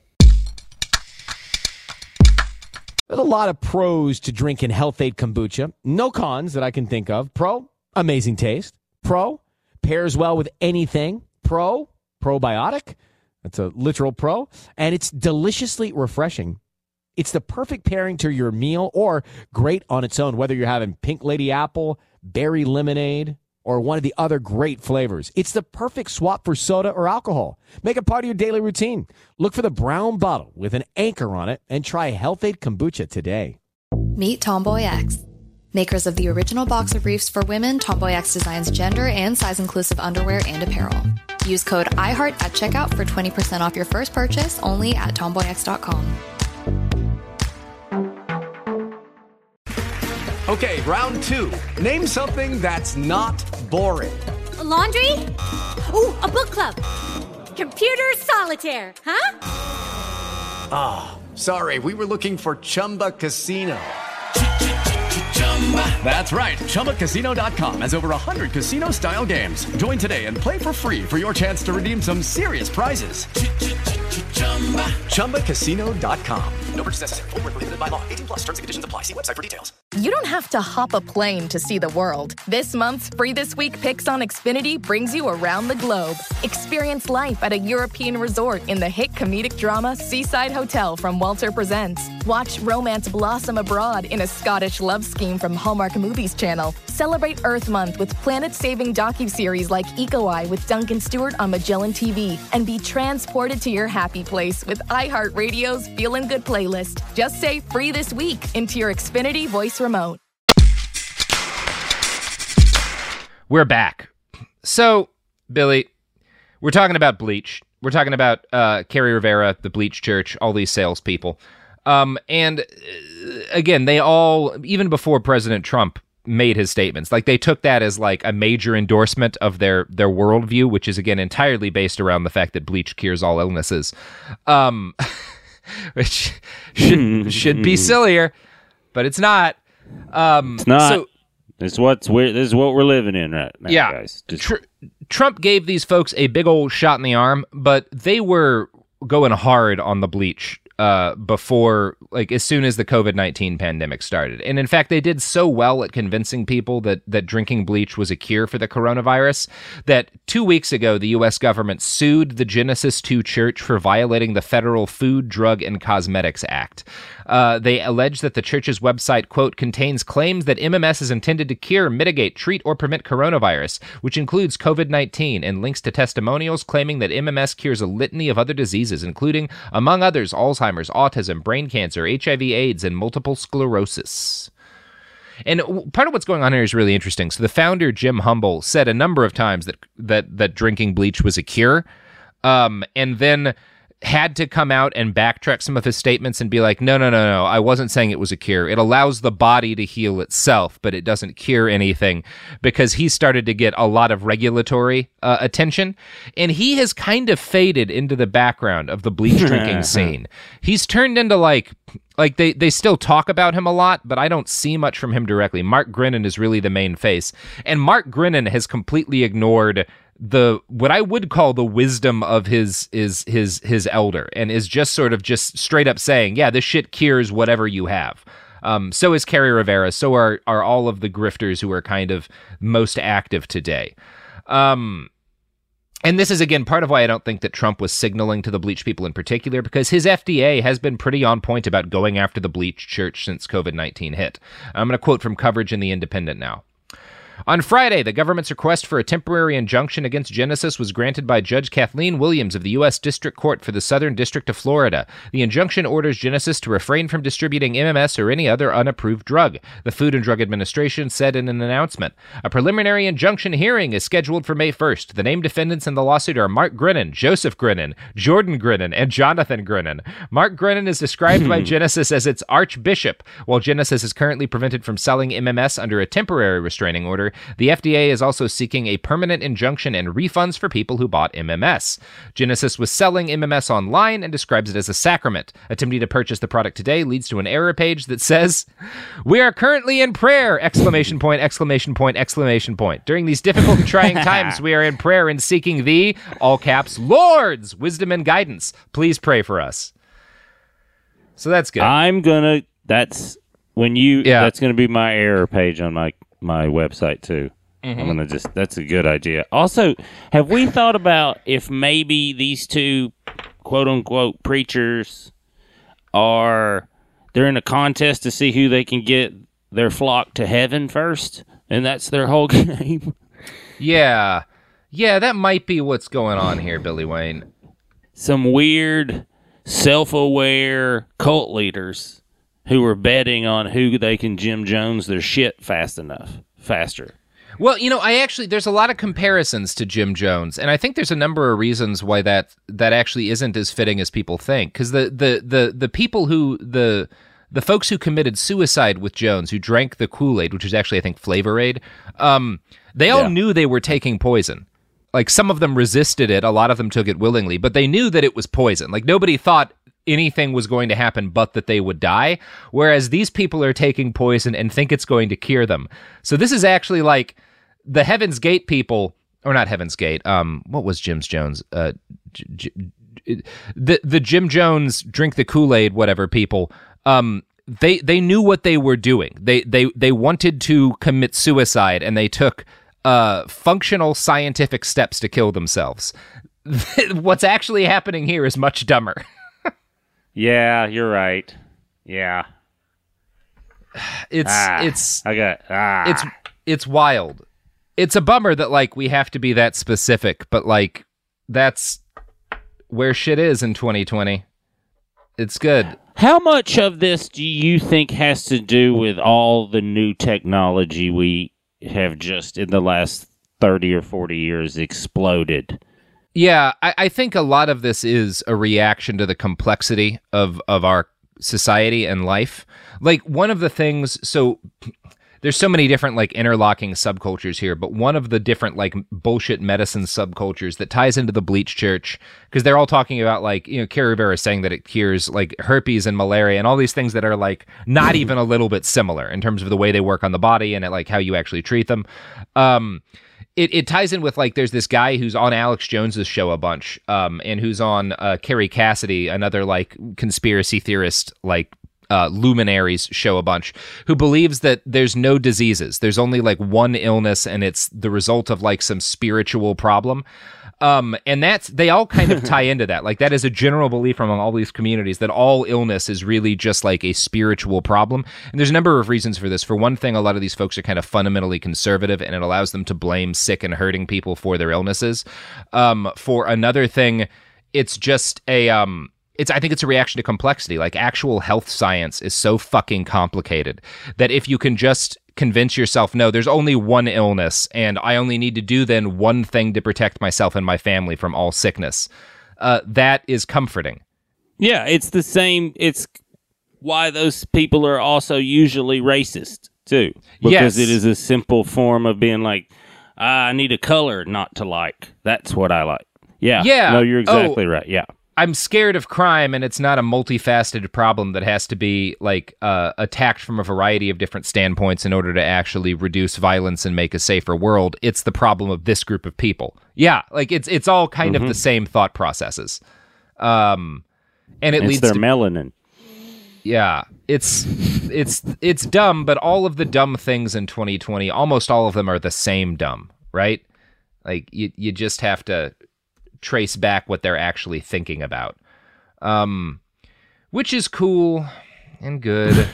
C: There's a lot of pros to drinking Health-Ade kombucha. No cons that I can think of. Pro, amazing taste. Pro, pairs well with anything. Pro, probiotic. That's a literal pro. And it's deliciously refreshing. It's the perfect pairing to your meal or great on its own, whether you're having pink lady apple, berry lemonade, or one of the other great flavors. It's the perfect swap for soda or alcohol. Make it part of your daily routine. Look for the brown bottle with an anchor on it and try Health-Ade kombucha today.
K: Meet Tomboy X. Makers of the original boxer briefs for women, Tomboy X designs gender and size-inclusive underwear and apparel. Use code iHeart at checkout for twenty percent off your first purchase only at tomboy x dot com.
L: Okay, round two. Name something that's not boring.
M: A laundry? Ooh, a book club. Computer solitaire, huh?
L: Ah, oh, sorry, we were looking for Chumba Casino. That's right. Chumba Casino dot com has over one hundred casino-style games. Join today and play for free for your chance to redeem some serious prizes. Chumba Casino dot com. No purchase necessary. Void where prohibited by law. eighteen plus. Terms and conditions apply. See website for details.
E: You don't have to hop a plane to see the world. This month's Free This Week Picks on Xfinity brings you around the globe. Experience life at a European resort in the hit comedic drama Seaside Hotel from Walter Presents. Watch romance blossom abroad in a Scottish love scheme from Hallmark Movies Channel. Celebrate Earth Month with planet-saving docuseries like Eco Eye with Duncan Stewart on Magellan T V. And be transported to your happy place with iHeartRadio's Feelin' Good playlist. Just say Free This Week into your Xfinity voice remote.
F: We're back. So, Billy, we're talking about bleach. We're talking about uh, Kerry Rivera, the Bleach Church, all these salespeople. Um, and uh, again, they all, even before President Trump made his statements, like they took that as like a major endorsement of their their worldview, which is again entirely based around the fact that bleach cures all illnesses, um, which should should be sillier, but it's not. Um,
H: it's not.
F: So,
H: this is what's we're, this is what we're living in right now,
F: yeah,
H: guys. Just...
F: Tr- Trump gave these folks a big old shot in the arm, but they were going hard on the bleach uh, before, like, as soon as the COVID nineteen pandemic started. And in fact, they did so well at convincing people that, that drinking bleach was a cure for the coronavirus that two weeks ago, the U S government sued the Genesis two Church for violating the federal Food, Drug, and Cosmetics Act. Uh, they allege that the church's website, quote, contains claims that M M S is intended to cure, mitigate, treat, or prevent coronavirus, which includes COVID nineteen, and links to testimonials claiming that M M S cures a litany of other diseases, including, among others, Alzheimer's, autism, brain cancer, H I V AIDS, and multiple sclerosis. And part of what's going on here is really interesting. So the founder, Jim Humble, said a number of times that that, that drinking bleach was a cure, um, and then had to come out and backtrack some of his statements and be like, no, no, no, no, I wasn't saying it was a cure. It allows the body to heal itself, but it doesn't cure anything, because he started to get a lot of regulatory uh, attention, and he has kind of faded into the background of the bleach drinking scene. He's turned into like, like they, they still talk about him a lot, but I don't see much from him directly. Mark Grennan is really the main face, and Mark Grennan has completely ignored the what I would call the wisdom of his his his his elder, and is just sort of just straight up saying, yeah, this shit cures whatever you have. Um, so is Kerry Rivera. So are are all of the grifters who are kind of most active today. Um, and this is, again, part of why I don't think that Trump was signaling to the bleach people in particular, because his F D A has been pretty on point about going after the bleach church since COVID nineteen hit. I'm going to quote from coverage in The Independent now. On Friday, the government's request for a temporary injunction against Genesis was granted by Judge Kathleen Williams of the U S District Court for the Southern District of Florida. The injunction orders Genesis to refrain from distributing M M S or any other unapproved drug, the Food and Drug Administration said in an announcement. A preliminary injunction hearing is scheduled for May first. The named defendants in the lawsuit are Mark Grennan, Joseph Grennan, Jordan Grennan, and Jonathan Grennan. Mark Grennan is described by Genesis as its archbishop. While Genesis is currently prevented from selling M M S under a temporary restraining order, the F D A is also seeking a permanent injunction and refunds for people who bought M M S. Genesis was selling M M S online and describes it as a sacrament. Attempting to purchase the product today leads to an error page that says, "We are currently in prayer!" Exclamation point, exclamation point, exclamation point. During these difficult and trying times, we are in prayer and seeking thee, all caps, Lord's wisdom and guidance. Please pray for us. So that's good.
H: I'm gonna, that's, when you,
F: Yeah.
H: that's gonna be my error page on my my website too. Mm-hmm. I'm gonna just, that's a good idea. Also, have we thought about if maybe these two quote unquote preachers are, they're in a contest to see who they can get their flock to heaven first, and that's their whole game?
F: Yeah. Yeah, that might be what's going on here, Billy Wayne.
H: Some weird, self-aware cult leaders who are betting on who they can Jim Jones their shit fast enough, faster.
F: Well, you know, I actually, there's a lot of comparisons to Jim Jones, and I think there's a number of reasons why that that actually isn't as fitting as people think. Because the, the, the, the people who, the the folks who committed suicide with Jones, who drank the Kool-Aid, which is actually, I think, Flavor Aid, um, they all yeah. knew they were taking poison. Like, some of them resisted it, a lot of them took it willingly, but they knew that it was poison. Like, nobody thought anything was going to happen but that they would die, whereas these people are taking poison and think it's going to cure them. So this is actually like the Heaven's Gate people, or not Heaven's Gate, um, what was Jim Jones? Uh, J- J- the the Jim Jones drink the Kool-Aid, whatever people, um, they they knew what they were doing. They they they wanted to commit suicide, and they took uh, functional scientific steps to kill themselves. What's actually happening here is much dumber.
H: Yeah, you're right. Yeah.
F: It's
H: ah,
F: it's
H: I got ah.
F: it's it's wild. It's a bummer that like we have to be that specific, but like that's where shit is in twenty twenty. It's good.
H: How much of this do you think has to do with all the new technology we have just in the last thirty or forty years exploded?
F: Yeah, I, I think a lot of this is a reaction to the complexity of, of our society and life. Like, one of the things, so there's so many different, like, interlocking subcultures here, but one of the different, like, bullshit medicine subcultures that ties into the bleach church, because they're all talking about, like, you know, Kerry Rivera is saying that it cures, like, herpes and malaria and all these things that are, like, not even a little bit similar in terms of the way they work on the body and, like, how you actually treat them. Um... it, it ties in with, like, there's this guy who's on Alex Jones's show a bunch, um, and who's on uh, Carrie Cassidy, another, like, conspiracy theorist, like, uh, luminaries show a bunch, who believes that there's no diseases. There's only, like, one illness, and it's the result of, like, some spiritual problem. Um, and that's, they all kind of tie into that. Like, that is a general belief among all these communities that all illness is really just like a spiritual problem. And there's a number of reasons for this. For one thing, a lot of these folks are kind of fundamentally conservative, and it allows them to blame sick and hurting people for their illnesses. Um, for another thing, it's just a, um, It's. I think it's a reaction to complexity. Like, actual health science is so fucking complicated that if you can just convince yourself, no, there's only one illness, and I only need to do then one thing to protect myself and my family from all sickness, uh, that is comforting.
H: Yeah, it's the same. It's why those people are also usually racist, too. Because
F: Yes.
H: it is a simple form of being like, I need a color not to like. That's what I like. Yeah.
F: Yeah.
H: No, you're exactly
F: Oh.
H: right. Yeah.
F: I'm scared of crime, and it's not a multifaceted problem that has to be, like, uh, attacked from a variety of different standpoints in order to actually reduce violence and make a safer world. It's the problem of this group of people. Yeah, like, it's it's all kind
H: Mm-hmm.
F: of the same thought processes. Um, and it
H: It's
F: leads
H: their
F: to...
H: melanin.
F: Yeah, it's it's it's dumb, but all of the dumb things in twenty twenty, almost all of them are the same dumb, right? Like, you you just have to trace back what they're actually thinking about, um, which is cool and good.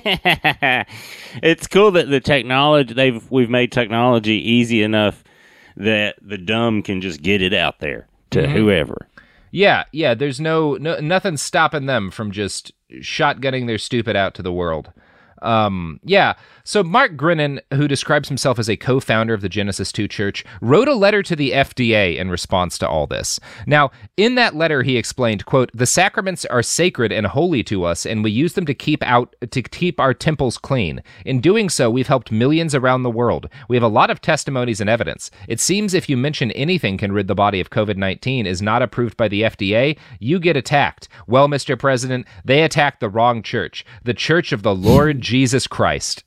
H: It's cool that the technology they've we've made technology easy enough that the dumb can just get it out there to
F: Mhm.
H: whoever.
F: Yeah, yeah. There's no, no nothing stopping them from just shotgunning their stupid out to the world. Um, yeah. So Mark Grinnan, who describes himself as a co-founder of the Genesis two Church, wrote a letter to the F D A in response to all this. Now, in that letter, he explained, quote, "The sacraments are sacred and holy to us, and we use them to keep out to keep our temples clean. In doing so, we've helped millions around the world. We have a lot of testimonies and evidence. It seems if you mention anything can rid the body of COVID nineteen is not approved by the F D A, you get attacked. Well, Mister President, they attacked the wrong church, the Church of the Lord Jesus Christ."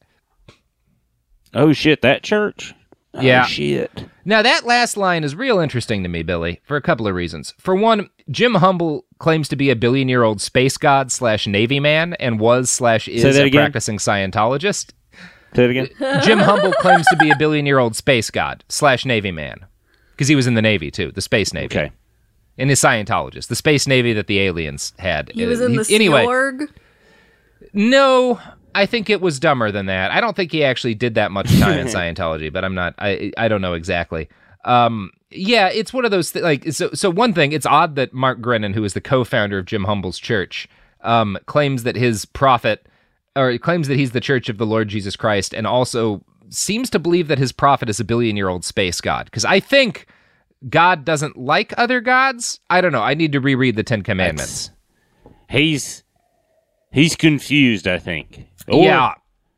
H: Oh, shit, that church? Oh,
F: Yeah.
H: shit.
F: Now, that last line is real interesting to me, Billy, for a couple of reasons. For one, Jim Humble claims to be a billion-year-old space god slash Navy man and was slash is
H: Say that
F: a
H: again?
F: practicing Scientologist.
H: Say it again.
F: Jim Humble claims to be a billion-year-old space god slash Navy man because he was in the Navy, too, the space Navy.
H: Okay.
F: And his Scientologist, the space Navy that the aliens had.
G: He was
F: Uh,
G: in the
F: anyway,
G: Snorg.
F: No, I think it was dumber than that. I don't think he actually did that much time in Scientology, but I'm not, I I don't know exactly. Um, yeah, it's one of those, th- like, so, so one thing, it's odd that Mark Grinnan, who is the co-founder of Jim Humble's church, um, claims that his prophet, or claims that he's the Church of the Lord Jesus Christ, and also seems to believe that his prophet is a billion-year-old space god. Because I think God doesn't like other gods. I don't know. I need to reread the Ten Commandments.
H: He's he's confused, I think. Or-
F: yeah.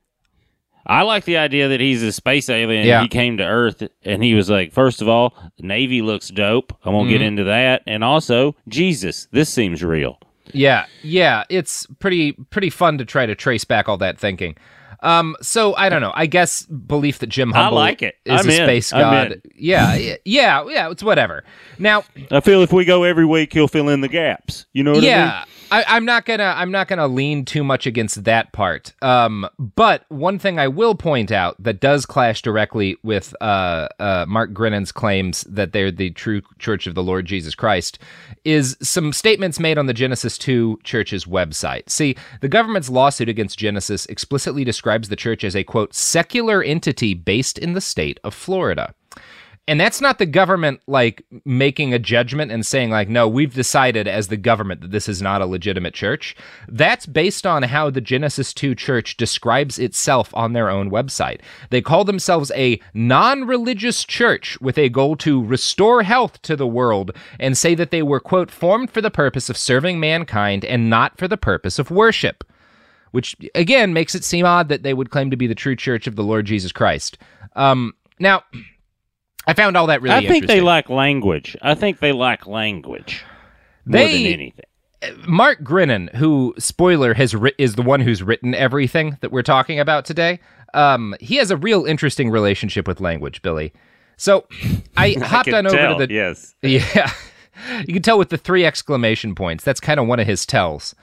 H: I like the idea that he's a space alien.
F: Yeah.
H: He came to Earth and he was like, first of all, the Navy looks dope. I won't
F: Mhm.
H: get into that. And also, Jesus, this seems real.
F: Yeah, yeah, it's pretty pretty fun to try to trace back all that thinking. Um, so I don't know. I guess belief that Jim
H: I
F: Humble
H: like it.
F: is
H: I'm
F: a
H: in.
F: space
H: I'm
F: god.
H: in.
F: Yeah, yeah, yeah, yeah. It's whatever. Now,
H: I feel if we go every week, he'll fill in the gaps. You know what I mean?
F: yeah, I, I'm not gonna I'm not gonna lean too much against that part. Um, but one thing I will point out that does clash directly with uh, uh, Mark Grinnan's claims that they're the true Church of the Lord Jesus Christ is some statements made on the Genesis two Church's website. See, the government's lawsuit against Genesis explicitly describes the church as a, quote, secular entity based in the state of Florida. And that's not the government, like, making a judgment and saying, like, no, we've decided as the government that this is not a legitimate church. That's based on how the Genesis two Church describes itself on their own website. They call themselves a non-religious church with a goal to restore health to the world and say that they were, quote, formed for the purpose of serving mankind and not for the purpose of worship. Which, again, makes it seem odd that they would claim to be the true Church of the Lord Jesus Christ. Um, now... I found all that really
H: I think
F: interesting.
H: they lack language. I think they lack language more
F: They-
H: than anything.
F: Mark Grinnan, who, spoiler, has writ- is the one who's written everything that we're talking about today. Um, he has a real interesting relationship with language, Billy. So I,
H: I
F: hopped
H: can
F: on
H: tell,
F: over to the
H: yes.
F: Yeah. You can tell with the three exclamation points. That's kind of one of his tells.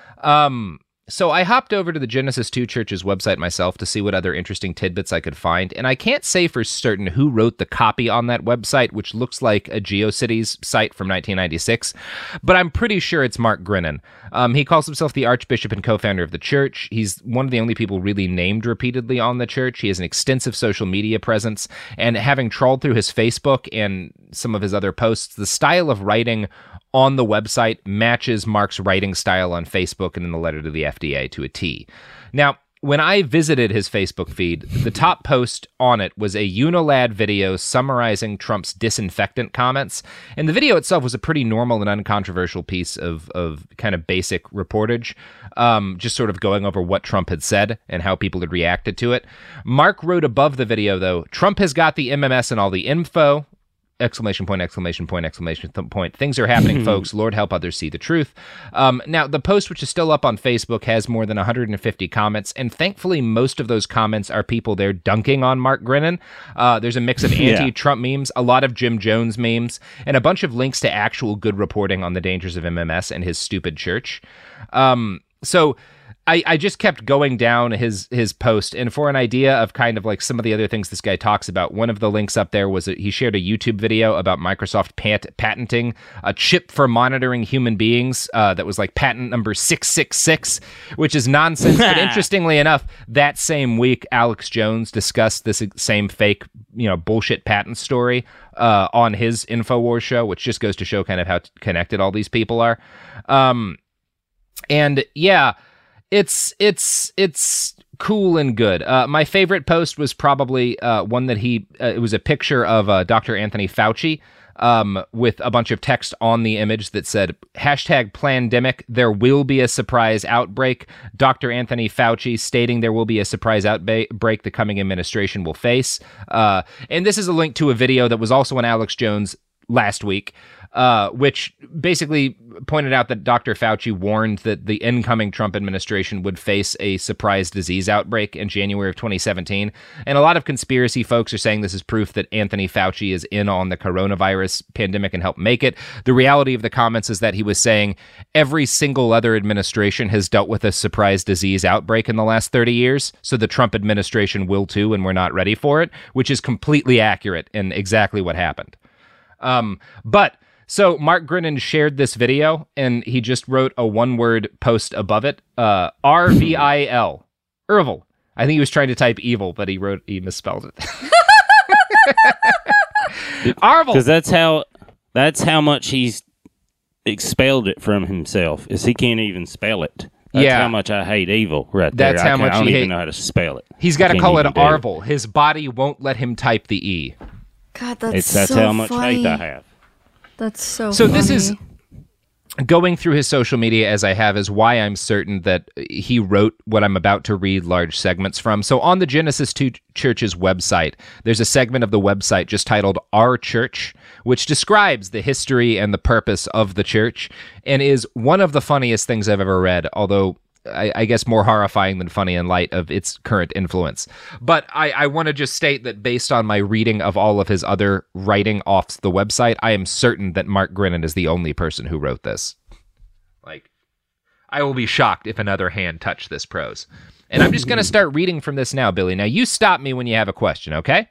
F: Um So I hopped over to the Genesis two Church's website myself to see what other interesting tidbits I could find, and I can't say for certain who wrote the copy on that website, which looks like a GeoCities site from nineteen ninety-six, but I'm pretty sure it's Mark Grinnan. Um, he calls himself the Archbishop and co-founder of the church. He's one of the only people really named repeatedly on the church. He has an extensive social media presence, and having trawled through his Facebook and some of his other posts, the style of writing on the website matches Mark's writing style on Facebook and in the letter to the F D A to a T. Now, when I visited his Facebook feed, the top post on it was a Unilad video summarizing Trump's disinfectant comments, and the video itself was a pretty normal and uncontroversial piece of, of kind of basic reportage, um, just sort of going over what Trump had said and how people had reacted to it. Mark wrote above the video, though, Trump has got the M M S and all the info, exclamation point, exclamation point, exclamation point. Things are happening, folks. Lord help others see the truth. Um, now, the post, which is still up on Facebook, has more than one hundred fifty comments, and thankfully, most of those comments are people there dunking on Mark Grinnan. Uh, there's a mix of anti-Trump yeah. memes, a lot of Jim Jones memes, and a bunch of links to actual good reporting on the dangers of M M S and his stupid church. Um, so... I, I just kept going down his his post, and for an idea of kind of like some of the other things this guy talks about, one of the links up there was that he shared a YouTube video about Microsoft pat- patenting a chip for monitoring human beings uh, that was like patent number six six six, which is nonsense. But interestingly enough, that same week, Alex Jones discussed this same fake, you know, bullshit patent story uh, on his InfoWars show, which just goes to show kind of how connected all these people are. Um, and yeah... It's it's it's cool and good. Uh, my favorite post was probably uh, one that he. Uh, it was a picture of uh, Doctor Anthony Fauci um, with a bunch of text on the image that said hashtag Plandemic. There will be a surprise outbreak. Doctor Anthony Fauci stating there will be a surprise outbreak the coming administration will face. Uh, and this is a link to a video that was also on Alex Jones last week. Uh, which basically pointed out that Doctor Fauci warned that the incoming Trump administration would face a surprise disease outbreak in January of twenty seventeen. And a lot of conspiracy folks are saying this is proof that Anthony Fauci is in on the coronavirus pandemic and helped make it. The reality of the comments is that he was saying every single other administration has dealt with a surprise disease outbreak in the last thirty years, so the Trump administration will too, and we're not ready for it, which is completely accurate and exactly what happened. Um, but... So Mark Grinnan shared this video, and he just wrote a one-word post above it, uh, R V I L, Ervil. I think he was trying to type evil, but he wrote he misspelled it. Arvil,
H: because that's how that's how much he's expelled it from himself. Is he can't even spell it. That's
F: yeah.
H: how much I hate evil right there.
F: That's how
H: I
F: much
H: I don't
F: he
H: even
F: hate...
H: know how to spell it.
F: He's got to call it Arvil. It. His body won't let him type the E.
G: God, that's
H: it's, that's
G: so
H: how much
G: funny.
H: hate I have.
G: That's so
F: So
G: funny.
F: This is going through his social media as I have is why I'm certain that he wrote what I'm about to read large segments from. So on the Genesis two Church's website, there's a segment of the website just titled Our Church, which describes the history and the purpose of the church and is one of the funniest things I've ever read, although I, I guess more horrifying than funny in light of its current influence. But I, I want to just state that based on my reading of all of his other writing off the website, I am certain that Mark Grinnan is the only person who wrote this. Like, I will be shocked if another hand touched this prose. And I'm just going to start reading from this now, Billy. Now, you stop me when you have a question, okay?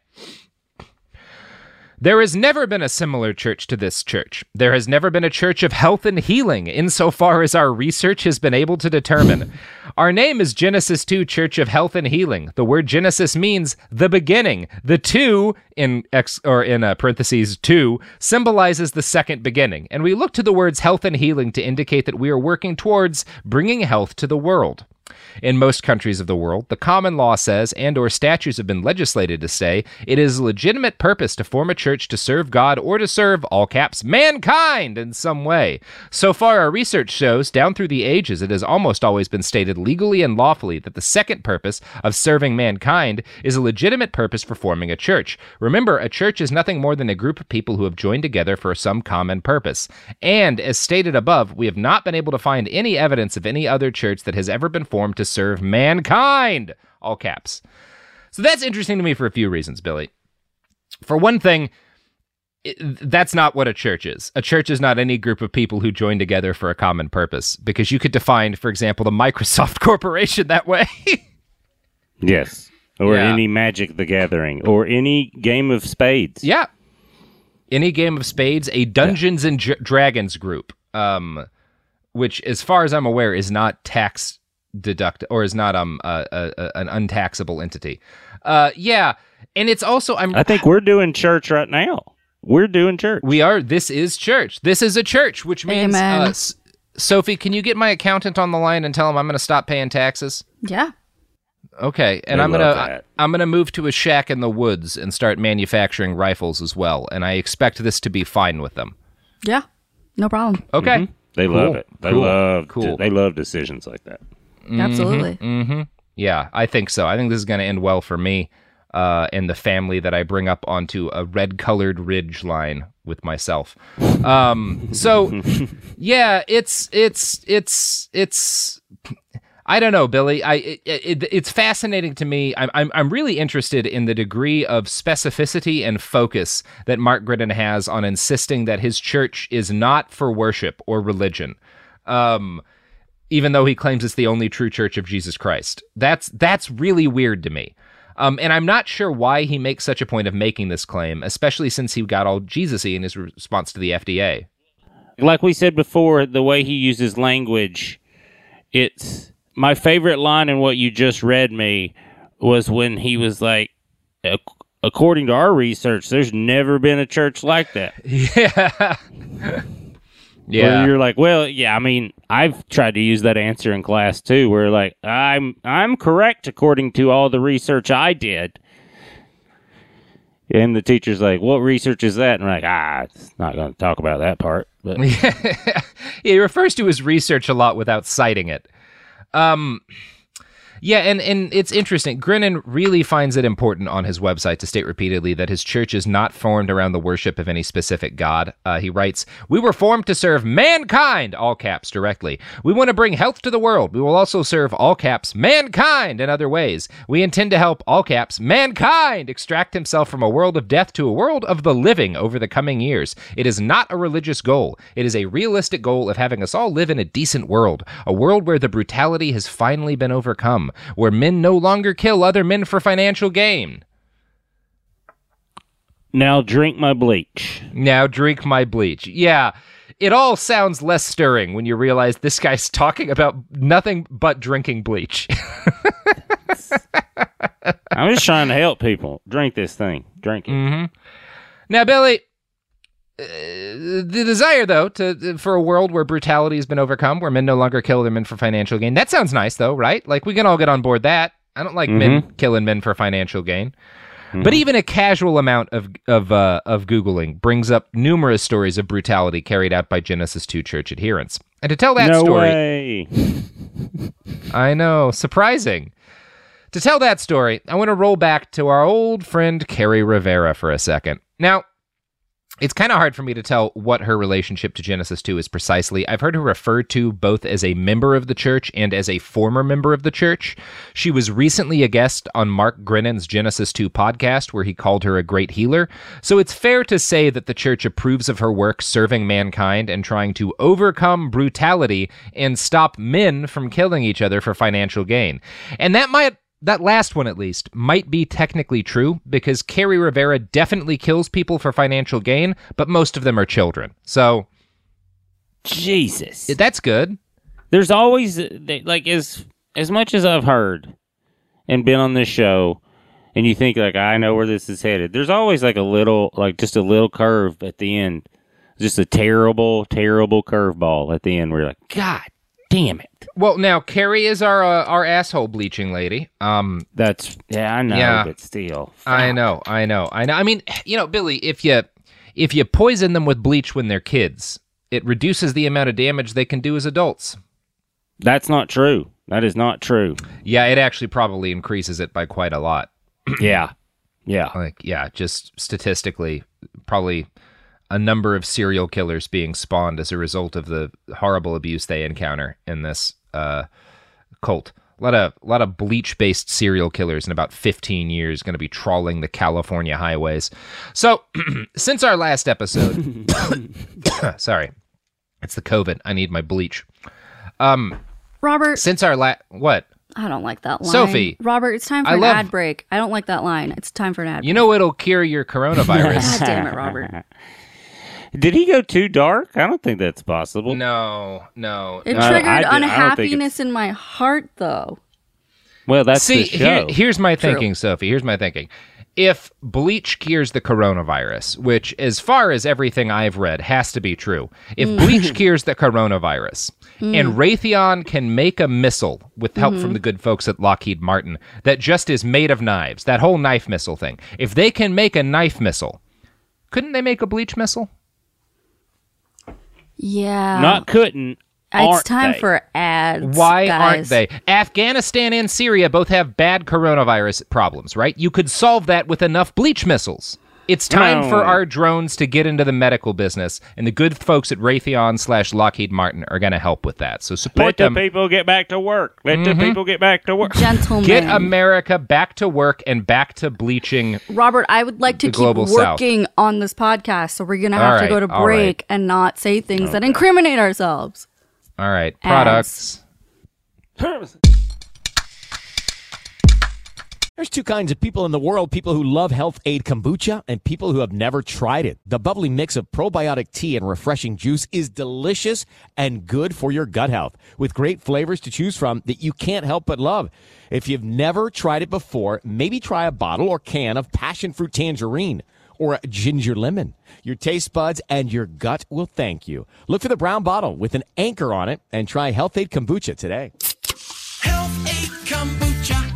F: There has never been a similar church to this church. There has never been a church of health and healing, insofar as our research has been able to determine. Our name is Genesis two Church of Health and Healing. The word Genesis means the beginning. The two, in ex, or in uh, parentheses, two, symbolizes the second beginning. And we look to the words health and healing to indicate that we are working towards bringing health to the world. In most countries of the world, the common law says, and or statutes have been legislated to say, it is a legitimate purpose to form a church to serve God or to serve, all caps, mankind in some way. So far, our research shows, down through the ages, it has almost always been stated legally and lawfully that the second purpose of serving mankind is a legitimate purpose for forming a church. Remember, a church is nothing more than a group of people who have joined together for some common purpose. And, as stated above, we have not been able to find any evidence of any other church that has ever been formed to serve mankind, all caps. So that's interesting to me for a few reasons, Billy. for one thing, it, that's not what a church is. A church is not any group of people who join together for a common purpose, because you could define, for example, the Microsoft Corporation that way.
H: Yes. Or
F: Yeah.
H: any Magic the Gathering, or any game of spades.
F: Yeah. Any game of spades, a Dungeons and J- Dragons group, um, which, as far as I'm aware, is not tax deduct or is not um uh, uh, uh, an untaxable entity. Uh, yeah, and it's also I'm.
H: I think we're doing church right now. We're doing church.
F: We are. This is church. This is a church, which means.
G: Amen.
F: Uh, S- Sophie, can you get my accountant on the line and tell him I'm going to stop paying taxes?
G: Yeah.
F: Okay, and
H: I
F: I'm
H: love
F: gonna
H: that.
F: I'm gonna move to a shack in the woods and start manufacturing rifles as well, and I expect this to be fine with them.
G: Yeah. No problem.
F: Okay,
H: Mhm. They
F: Cool.
H: love it. They
F: Cool.
H: love
F: Cool.
H: They love decisions like that.
G: Absolutely.
F: Mm-hmm. Yeah, I think so. I think this is going to end well for me uh, and the family that I bring up onto a red-colored ridge line with myself. Um, so, yeah, it's it's it's it's. I don't know, Billy. I it, it, it's fascinating to me. I'm, I'm I'm really interested in the degree of specificity and focus that Mark Gridden has on insisting that his church is not for worship or religion. Um, even though he claims it's the only true church of Jesus Christ. That's that's really weird to me. Um, and I'm not sure why he makes such a point of making this claim, especially since he got all Jesus-y in his response to the F D A.
H: Like we said before, the way he uses language, it's my favorite line in what you just read me was when he was like, according to our research, there's never been a church like that.
F: Yeah.
H: Yeah. Where you're like, well, yeah, I mean, I've tried to use that answer in class too, where like, I'm I'm correct according to all the research I did. And the teacher's like, what research is that? And we're like, ah, it's not going to talk about that part. But
F: He refers to his research a lot without citing it. Um, yeah, and, and it's interesting. Grinnan really finds it important on his website to state repeatedly that his church is not formed around the worship of any specific god. Uh, he writes, "We were formed to serve mankind," all caps, directly. "We want to bring health to the world. We will also serve, all caps, mankind in other ways. We intend to help, all caps, mankind extract himself from a world of death to a world of the living over the coming years. It is not a religious goal. It is a realistic goal of having us all live in a decent world, a world where the brutality has finally been overcome, where men no longer kill other men for financial gain.
H: Now drink my bleach.
F: Now drink my bleach." Yeah, it all sounds less stirring when you realize this guy's talking about nothing but drinking bleach.
H: I'm just trying to help people. Drink this thing. Drink it.
F: Mm-hmm. Now, Billy, uh, the desire, though, to for a world where brutality has been overcome, where men no longer kill other men for financial gain, that sounds nice, though, right? Like, we can all get on board that. I don't like
H: Mm-hmm.
F: men killing men for financial gain.
H: Mm-hmm.
F: But even a casual amount of of uh, of Googling brings up numerous stories of brutality carried out by Genesis two church adherents. And to tell that
H: no
F: story...
H: way.
F: I know, surprising. To tell that story, I want to roll back to our old friend Carrie Rivera for a second. Now, it's kind of hard for me to tell what her relationship to Genesis two is precisely. I've heard her referred to both as a member of the church and as a former member of the church. She was recently a guest on Mark Grinnan's Genesis two podcast, where he called her a great healer. So it's fair to say that the church approves of her work serving mankind and trying to overcome brutality and stop men from killing each other for financial gain. And that might... That last one, at least, might be technically true, because Carrie Rivera definitely kills people for financial gain, but most of them are children. So,
H: Jesus.
F: that's good.
H: There's always, like, as as much as I've heard and been on this show, and you think, like, I know where this is headed, there's always, like, a little, like, just a little curve at the end. Just a terrible, terrible curveball at the end where you're like, God damn it.
F: Well, now, Carrie is our uh, our asshole bleaching lady. Um,
H: That's, yeah, I know,
F: Yeah.
H: but still.
F: I know, I know, I know. I mean, you know, Billy, if you if you poison them with bleach when they're kids, it reduces the amount of damage they can do as adults.
H: That's not true. That is not true.
F: Yeah, it actually probably increases it by quite a lot.
H: Yeah. Yeah.
F: Like, yeah, just statistically, probably a number of serial killers being spawned as a result of the horrible abuse they encounter in this uh, cult A lot of a lot of bleach-based serial killers in about fifteen years going to be trawling the California highways. So, since our last episode, sorry, it's the COVID. I need my bleach. Um,
G: Robert,
F: since our last what?
G: I don't like that line.
F: Sophie,
G: Robert, it's time for
F: I
G: an
F: love-
G: ad break. I don't like that line. It's time for an ad break.
F: You know what'll cure your coronavirus?
G: God damn it, Robert.
H: Did he go too dark? I don't think that's possible.
F: No, no.
G: It
H: I-
G: triggered
H: I did- I don't think
G: unhappiness in my heart, though.
H: Well, that's
F: See,
H: the show.
F: here- here's my
G: True.
F: thinking, Sophie. Here's my thinking. If bleach cures the coronavirus, which, as far as everything I've read, has to be true, if
G: Mm.
F: bleach cures the coronavirus, and Raytheon can make a missile with help
G: Mm-hmm.
F: from the good folks at Lockheed Martin that just is made of knives, that whole knife missile thing, if they can make a knife missile, couldn't they make a bleach missile?
G: Yeah.
H: Not couldn't.
G: It's
H: aren't
G: time
H: they?
G: for ads.
F: Why
G: guys.
F: aren't they? Afghanistan and Syria both have bad coronavirus problems, right? You could solve that with enough bleach missiles. It's time
H: No.
F: for our drones to get into the medical business, and the good folks at Raytheon slash Lockheed Martin are going to help with that. So support
H: Let the
F: them.
H: people get back to work. Let
F: Mhm.
H: the people get back to work.
G: Gentlemen.
F: Get America back to work and back to bleaching.
G: Robert, I would like to
F: The
G: keep
F: global south.
G: working on this podcast, so we're going to
F: All
G: have to
F: right,
G: go to
F: all
G: break
F: right.
G: and not say things that incriminate ourselves.
F: All right,
G: Ads.
F: products.
C: There's two kinds of people in the world, people who love Health Aid Kombucha and people who have never tried it. The bubbly mix of probiotic tea and refreshing juice is delicious and good for your gut health, with great flavors to choose from that you can't help but love. If you've never tried it before, maybe try a bottle or can of passion fruit tangerine or a ginger lemon. Your taste buds and your gut will thank you. Look for the brown bottle with an anchor on it and try Health Aid Kombucha today.
N: Health Aid Kombucha.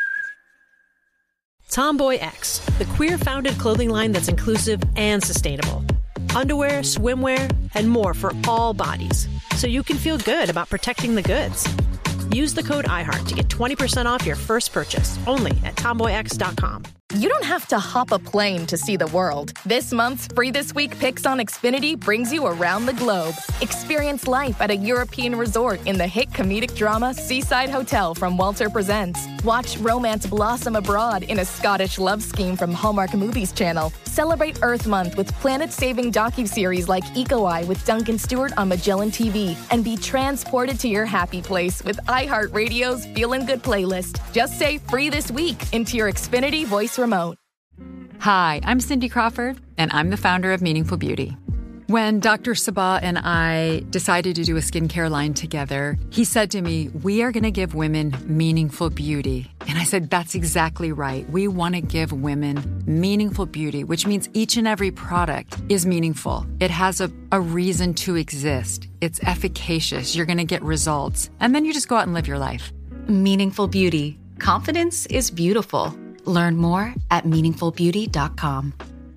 A: Tomboy X, the queer-founded clothing line that's inclusive and sustainable. Underwear, swimwear, and more for all bodies, so you can feel good about protecting the goods. Use the code iHeart to get twenty percent off your first purchase, only at tomboy x dot com.
E: You don't have to hop a plane to see the world. This month's Free This Week Picks on Xfinity brings you around the globe. Experience life at a European resort in the hit comedic drama Seaside Hotel from Walter Presents. Watch romance blossom abroad in a Scottish love scheme from Hallmark Movies Channel. Celebrate Earth Month with planet-saving docuseries like Eco Eye with Duncan Stewart on Magellan T V. And be transported to your happy place with iHeartRadio's Feelin' Good playlist. Just say Free This Week into your Xfinity voice remote.
O: Hi, I'm Cindy Crawford, and I'm the founder of Meaningful Beauty. When Doctor Sabah and I decided to do a skincare line together, he said to me, we are going to give women meaningful beauty. And I said, that's exactly right. We want to give women meaningful beauty, which means each and every product is meaningful. It has a, a reason to exist. It's efficacious. You're going to get results. And then you just go out and live your life.
P: Meaningful Beauty. Confidence is beautiful. Learn more at meaningful beauty dot com.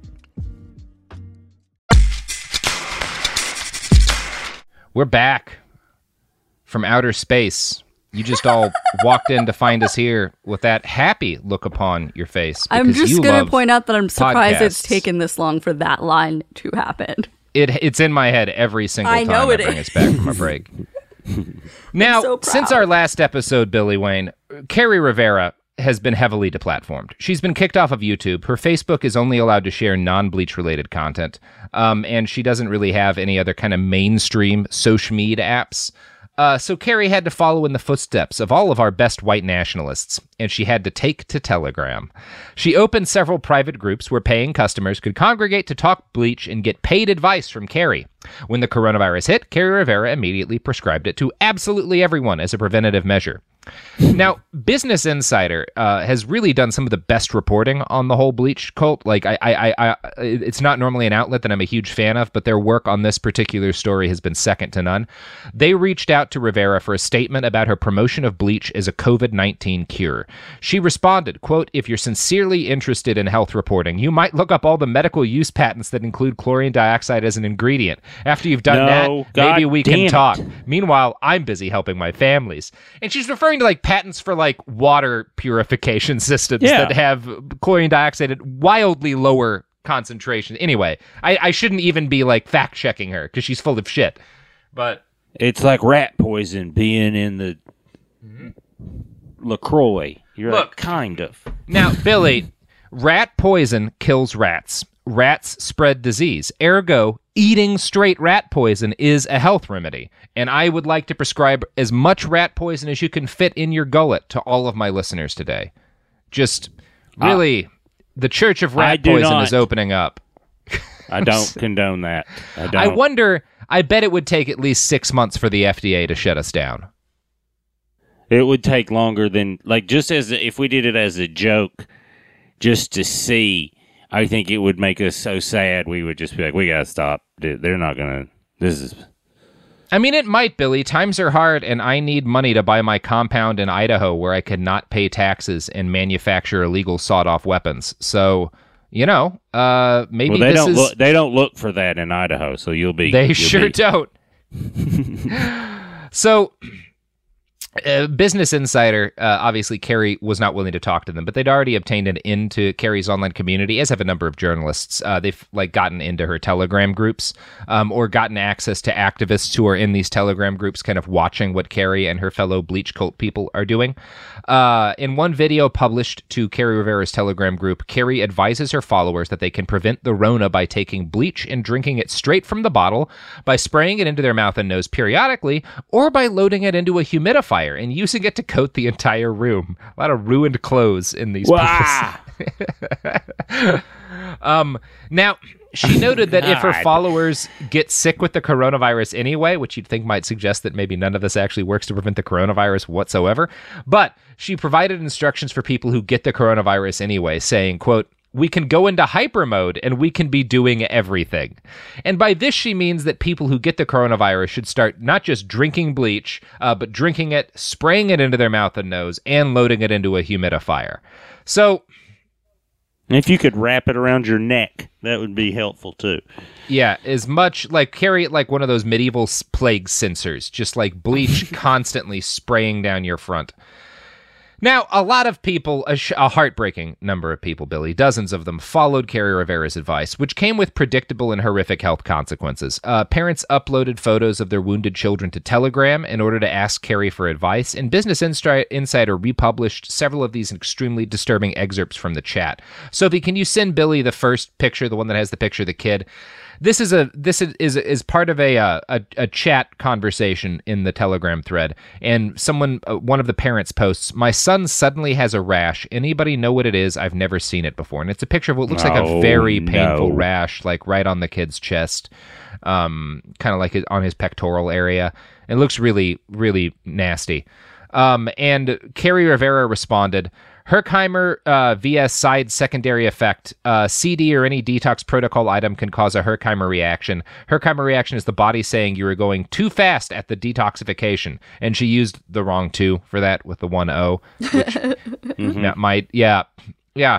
F: We're back from outer space. You just all walked in to find us here with that happy look upon your face.
G: I'm
F: because
G: just
F: you
G: going
F: love
G: to point out that I'm surprised it's
F: podcasts.
G: taken this long for that line to happen.
F: It, it's in my head every single
G: I
F: time
G: know
F: I
G: it
F: bring
G: is.
F: us back from a break. Now,
G: so proud.
F: since our last episode, Billy Wayne, Carrie Rivera has been heavily deplatformed. She's been kicked off of YouTube. Her Facebook is only allowed to share non-bleach related content, um, and she doesn't really have any other kind of mainstream social media apps. Uh, so Carrie had to follow in the footsteps of all of our best white nationalists, and she had to take to Telegram. She opened several private groups where paying customers could congregate to talk bleach and get paid advice from Carrie. When the coronavirus hit, Carrie Rivera immediately prescribed it to absolutely everyone as a preventative measure. Now, Business Insider uh, has really done some of the best reporting on the whole bleach cult. Like, I, I, I, I, it's not normally an outlet that I'm a huge fan of, but their work on this particular story has been second to none. They reached out to Rivera for a statement about her promotion of bleach as a covid nineteen cure. She responded, quote, "If you're sincerely interested in health reporting, you might look up all the medical use patents that include chlorine dioxide as an ingredient. After you've done
H: No,
F: that,
H: God
F: maybe we
H: damn
F: can
H: it.
F: talk. Meanwhile, I'm busy helping my families." And she's referring to like patents for like water purification systems
H: Yeah.
F: that have chlorine dioxide at wildly lower concentration. Anyway, I, I shouldn't even be like fact checking her because she's full of shit. But
H: It's like rat poison being in the LaCroix. You're
F: Look.
H: like, kind of.
F: Now, Billy, rat poison kills rats. Rats spread disease. Ergo, eating straight rat poison is a health remedy. And I would like to prescribe as much rat poison as you can fit in your gullet to all of my listeners today. Just really, uh, the Church of Rat Poison not. is opening up.
H: I don't condone that. I don't.
F: I wonder, I bet it would take at least six months for the F D A to shut us down.
H: It would take longer than, like, just as if we did it as a joke, just to see. I think it would make us so sad we would just be like, we gotta stop. They're not gonna. This is.
F: I mean, it might, Billy. Times are hard, and I need money to buy my compound in Idaho where I cannot pay taxes and manufacture illegal sawed-off weapons. So, you know, uh, maybe
H: well, they
F: this
H: don't
F: is.
H: Look, they don't look for that in Idaho, so you'll be.
F: They
H: you'll
F: sure
H: be...
F: don't. So. Uh, Business Insider, uh, obviously, Carrie was not willing to talk to them, but they'd already obtained an into Carrie's online community, as have a number of journalists. Uh, they've like gotten into her Telegram groups, um, or gotten access to activists who are in these Telegram groups, kind of watching what Carrie and her fellow bleach cult people are doing. Uh, in one video published to Carrie Rivera's Telegram group, Carrie advises her followers that they can prevent the Rona by taking bleach and drinking it straight from the bottle, by spraying it into their mouth and nose periodically, or by loading it into a humidifier and using it to coat the entire room. A lot of ruined clothes in these people's. um, now, she noted that if her followers get sick with the coronavirus anyway, which you'd think might suggest that maybe none of this actually works to prevent the coronavirus whatsoever, but she provided instructions for people who get the coronavirus anyway, saying, quote, we can go into hyper mode and we can be doing everything. And by this, she means that people who get the coronavirus should start not just drinking bleach, uh, but drinking it, spraying it into their mouth and nose, and loading it into a humidifier. So,
H: if you could wrap it around your neck, that would be helpful too.
F: Yeah, as much like carry it like one of those medieval plague censors, just like bleach constantly spraying down your front. Now, a lot of people, a, sh- a heartbreaking number of people, Billy, dozens of them, followed Carrie Rivera's advice, which came with predictable and horrific health consequences. Uh, parents uploaded photos of their wounded children to Telegram in order to ask Carrie for advice, and Business Instri- Insider republished several of these extremely disturbing excerpts from the chat. Sophie, can you send Billy the first picture, the one that has the picture of the kid? This is a this is is, is part of a, uh, a a chat conversation in the Telegram thread, and someone uh, one of the parents posts, "My son suddenly has a rash. Anybody know what it is? I've never seen it before." And it's a picture of what looks oh, like a very painful
H: no.
F: rash, like right on the kid's chest, um, kind of like his, on his pectoral area. It looks really really nasty. Um, and Carrie Rivera responded, Herkimer uh, via side secondary effect. Uh, C D or any detox protocol item can cause a Herkimer reaction. Herkimer reaction is the body saying you are going too fast at the detoxification. And she used the wrong two for that with the one O, which mm-hmm. that might, yeah, yeah.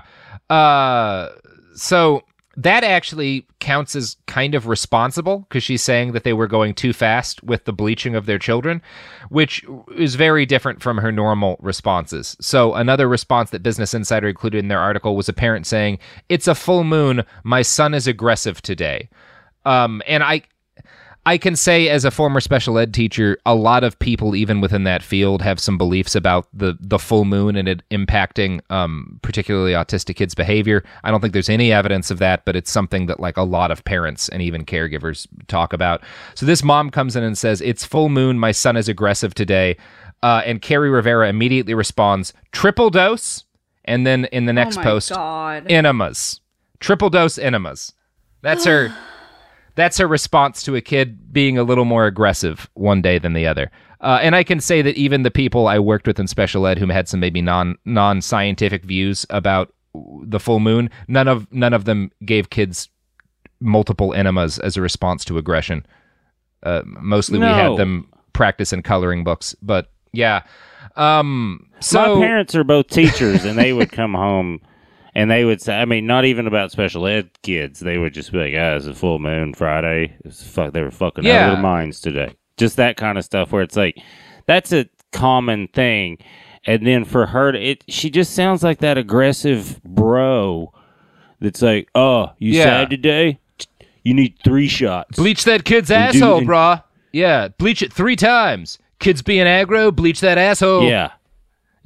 F: Uh, so that actually counts as kind of responsible because she's saying that they were going too fast with the bleaching of their children, which is very different from her normal responses. So another response that Business Insider included in their article was a parent saying, "It's a full moon. My son is aggressive today." Um, and I... I can say as a former special ed teacher, a lot of people, even within that field, have some beliefs about the, the full moon and it impacting um, particularly autistic kids' behavior. I don't think there's any evidence of that, but it's something that like a lot of parents and even caregivers talk about. So this mom comes in and says, "It's full moon. My son is aggressive today." Uh, and Carrie Rivera immediately responds, "Triple dose." And then in the next
G: oh my
F: post,
G: God.
F: enemas. Triple dose enemas. That's her... That's her response to a kid being a little more aggressive one day than the other. Uh, and I can say that even the people I worked with in special ed who had some maybe non, non-scientific views about the full moon, none of none of them gave kids multiple enemas as a response to aggression. Uh, mostly
H: no.
F: we had them practice in coloring books. But yeah. Um, so
H: my parents are both teachers, and they would come home... And they would say, I mean, not even about special ed kids. They would just be like, ah, it's a full moon Friday. It's fuck, they were fucking
F: yeah.
H: out of their minds today. Just that kind of stuff where it's like, that's a common thing. And then for her, to, it she just sounds like that aggressive bro that's like, oh, you
F: yeah.
H: sad today? You need three shots.
F: Bleach that kid's
H: and
F: asshole,
H: do, and,
F: brah. Yeah, bleach it three times. Kids being aggro, bleach that asshole.
H: Yeah.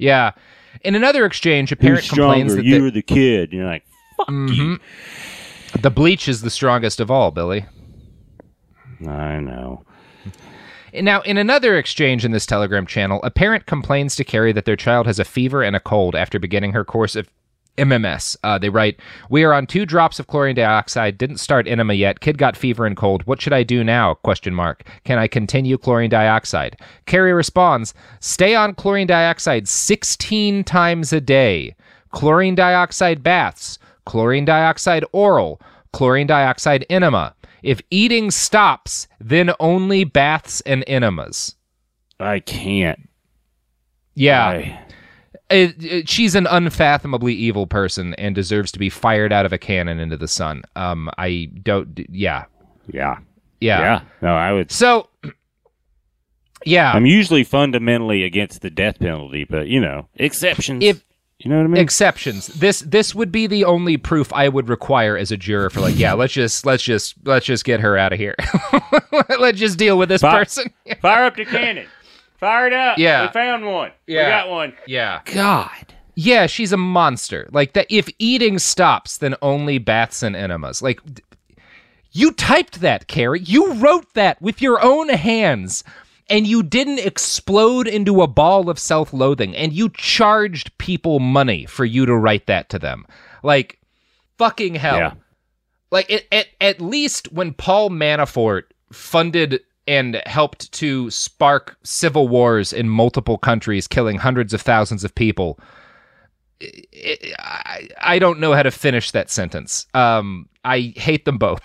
F: Yeah. In another exchange, a
H: Who's
F: parent complains
H: stronger,
F: that
H: you
F: the-
H: or the kid? And you're like, fuck you.
F: The bleach is the strongest of all, Billy.
H: I know.
F: Now, in another exchange in this Telegram channel, a parent complains to Carrie that their child has a fever and a cold after beginning her course of M M S. Uh, they write, "We are on two drops of chlorine dioxide. Didn't start enema yet. Kid got fever and cold. What should I do now? Question mark. Can I continue chlorine dioxide?" Carrie responds, "Stay on chlorine dioxide sixteen times a day. Chlorine dioxide baths. Chlorine dioxide oral. Chlorine dioxide enema. If eating stops, then only baths and enemas."
H: I can't.
F: Yeah.
H: I...
F: It, it, she's an unfathomably evil person and deserves to be fired out of a cannon into the sun. Um, I don't. Yeah.
H: Yeah.
F: Yeah.
H: Yeah. No, I would.
F: So. Yeah.
H: I'm usually fundamentally against the death penalty, but you know, exceptions.
F: If
H: you know what I mean.
F: Exceptions. This this would be the only proof I would require as a juror for like, yeah, let's just let's just let's just get her out of here. Let's just deal with this
H: Fire,
F: person.
H: Fire up the cannon. Fire it up.
F: Yeah.
H: We found one.
F: Yeah.
H: We got one.
F: Yeah.
H: God.
F: Yeah, she's a monster. Like that. If eating stops, then only baths and enemas. Like, you typed that, Carrie. You wrote that with your own hands, and you didn't explode into a ball of self-loathing, and you charged people money for you to write that to them. Like, fucking hell.
H: Yeah.
F: Like, it, at at least when Paul Manafort funded and helped to spark civil wars in multiple countries, killing hundreds of thousands of people. It, it, I, I don't know how to finish that sentence. Um, I hate them both.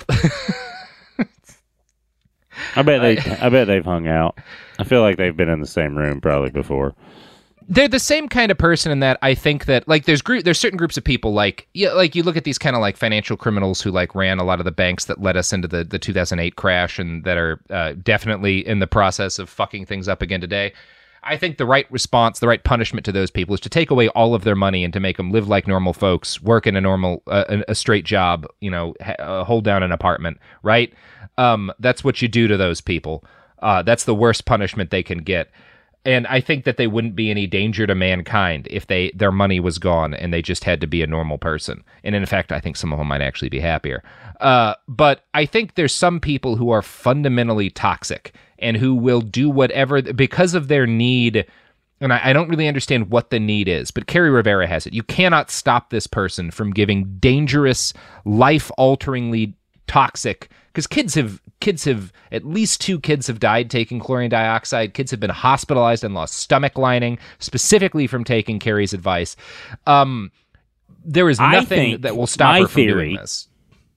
H: I bet they. I bet they've hung out. I feel like they've been in the same room probably before.
F: They're the same kind of person in that I think that like there's group there's certain groups of people like yeah like you look at these kind of like financial criminals who like ran a lot of the banks that led us into the, the two thousand eight crash and that are uh, definitely in the process of fucking things up again today. I think the right response, the right punishment to those people is to take away all of their money and to make them live like normal folks, work in a normal uh, a straight job, you know, ha- uh, hold down an apartment, right? Um, that's what you do to those people. Uh, that's the worst punishment they can get. And I think that they wouldn't be any danger to mankind if they their money was gone and they just had to be a normal person. And in fact, I think some of them might actually be happier. Uh, but I think there's some people who are fundamentally toxic and who will do whatever because of their need. And I, I don't really understand what the need is, but Carrie Rivera has it. You cannot stop this person from giving dangerous, life-alteringly toxic, because kids have kids have at least two kids have died taking chlorine dioxide. Kids have been hospitalized and lost stomach lining specifically from taking Carrie's advice. Um, there is nothing that will stop her from
H: theory,
F: doing this.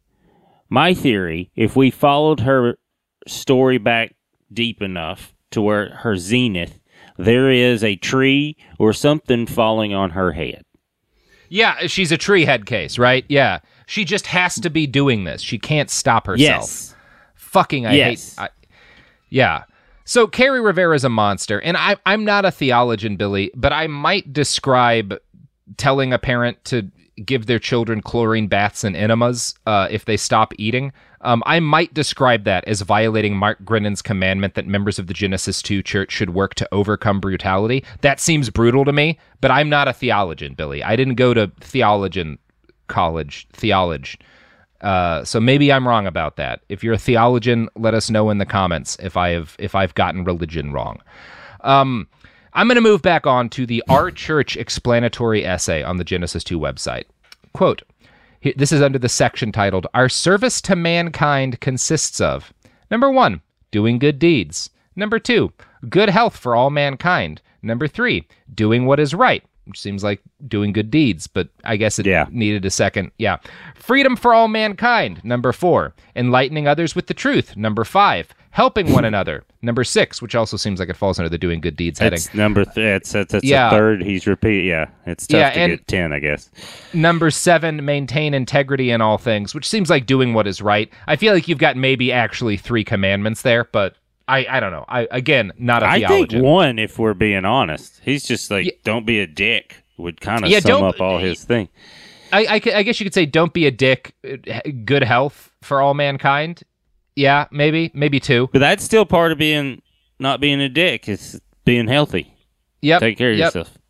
H: My theory, if we followed her story back deep enough to where her zenith, there is a tree or something falling on her head.
F: Yeah, she's a tree head case, right? Yeah. She just has to be doing this. She can't stop herself.
H: Yes.
F: Fucking, I
H: yes.
F: hate... I, yeah. So Carrie Rivera is a monster, and I, I'm not a theologian, Billy, but I might describe telling a parent to give their children chlorine baths and enemas uh, if they stop eating. Um, I might describe that as violating Mark Grennan's commandment that members of the Genesis two Church should work to overcome brutality. That seems brutal to me, but I'm not a theologian, Billy. I didn't go to theologian college, theology. Uh, so maybe I'm wrong about that. If you're a theologian, let us know in the comments if I have if I've gotten religion wrong. Um, I'm going to move back on to the Our Church explanatory essay on the Genesis two website. Quote, this is under the section titled, Our Service to Mankind Consists of, number one, doing good deeds. Number two, good health for all mankind. Number three, doing what is right, which seems like doing good deeds, but I guess it
H: yeah.
F: needed a second. Yeah. Freedom for all mankind. Number four, enlightening others with the truth. Number five, helping one another. Number six, which also seems like it falls under the doing good deeds heading.
H: It's number th- it's it's, it's
F: yeah.
H: a third. He's repeat. Yeah, it's tough
F: yeah,
H: to
F: and
H: get ten, I guess.
F: Number seven, maintain integrity in all things, which seems like doing what is right. I feel like you've got maybe actually three commandments there, but I, I don't know. I again, not a
H: I
F: theologian.
H: think one, if we're being honest, he's just like,
F: yeah.
H: don't be a dick, would kind of
F: yeah,
H: sum up all his thing.
F: I, I, I guess you could say, don't be a dick, good health for all mankind. Yeah, maybe, maybe two.
H: But that's still part of being, not being a dick. It's being healthy.
F: Yep.
H: Take care of
F: yep.
H: yourself.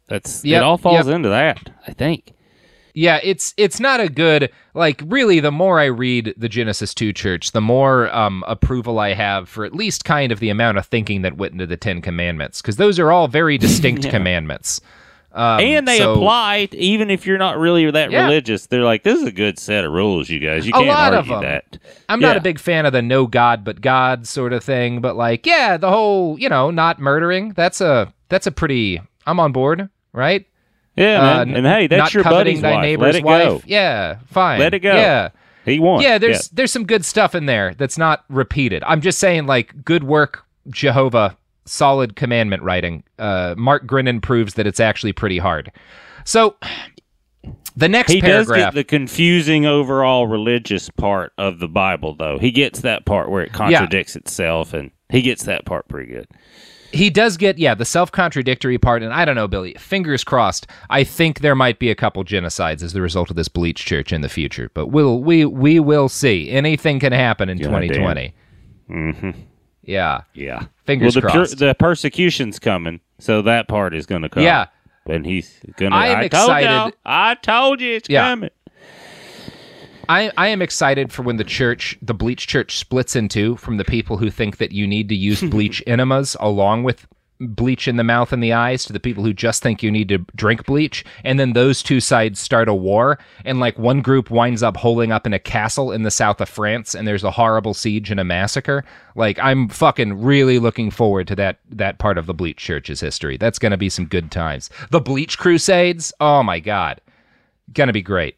H: That's
F: Yep,
H: it. All falls
F: yep.
H: into that, I think.
F: Yeah, it's it's not a good, like, really, the more I read the Genesis two Church, the more um, approval I have for at least kind of the amount of thinking that went into the Ten Commandments, because those are all very distinct
H: Yeah.
F: commandments. Um,
H: and they
F: so,
H: apply, even if you're not really that
F: Yeah.
H: religious. They're like, this is a good set of rules, you guys. You
F: A
H: can't
F: lot of
H: argue
F: them.
H: that.
F: I'm not
H: Yeah.
F: a big fan of the no God but God sort of thing, but like, yeah, the whole, you know, not murdering, that's a, that's a pretty, I'm on board, right?
H: Yeah,
F: Uh,
H: man. And hey, that's
F: not
H: your
F: coveting
H: buddy's
F: thy
H: wife.
F: neighbor's
H: Let it
F: wife.
H: go.
F: Yeah, fine.
H: Let it go.
F: Yeah.
H: He won.
F: Yeah, there's
H: Yeah.
F: there's some good stuff in there that's not repeated. I'm just saying, like, good work, Jehovah, solid commandment writing. Uh, Mark Grinnan proves that it's actually pretty hard. So, the next
H: He does
F: paragraph.
H: get the confusing overall religious part of the Bible, though. He gets that part where it contradicts itself, and he gets that part pretty good.
F: He does get, yeah, the self-contradictory part, and I don't know, Billy, fingers crossed, I think there might be a couple genocides as the result of this bleach church in the future, but we'll, we we will see. Anything can happen in
H: God
F: twenty twenty.
H: Mm-hmm.
F: Yeah.
H: Yeah.
F: Fingers
H: well, the,
F: crossed.
H: Per- the persecution's coming, so that part is going to come.
F: Yeah.
H: And he's going to...
F: I am
H: I
F: excited.
H: Told y'all, I told you it's
F: Yeah.
H: coming.
F: I, I am excited for when the church, the bleach church, splits in two from the people who think that you need to use bleach enemas along with bleach in the mouth and the eyes to the people who just think you need to drink bleach. And then those two sides start a war. And like one group winds up holding up in a castle in the south of France and there's a horrible siege and a massacre. Like, I'm fucking really looking forward to that, that part of the bleach church's history. That's going to be some good times. The bleach crusades. Oh my God. Going to be great.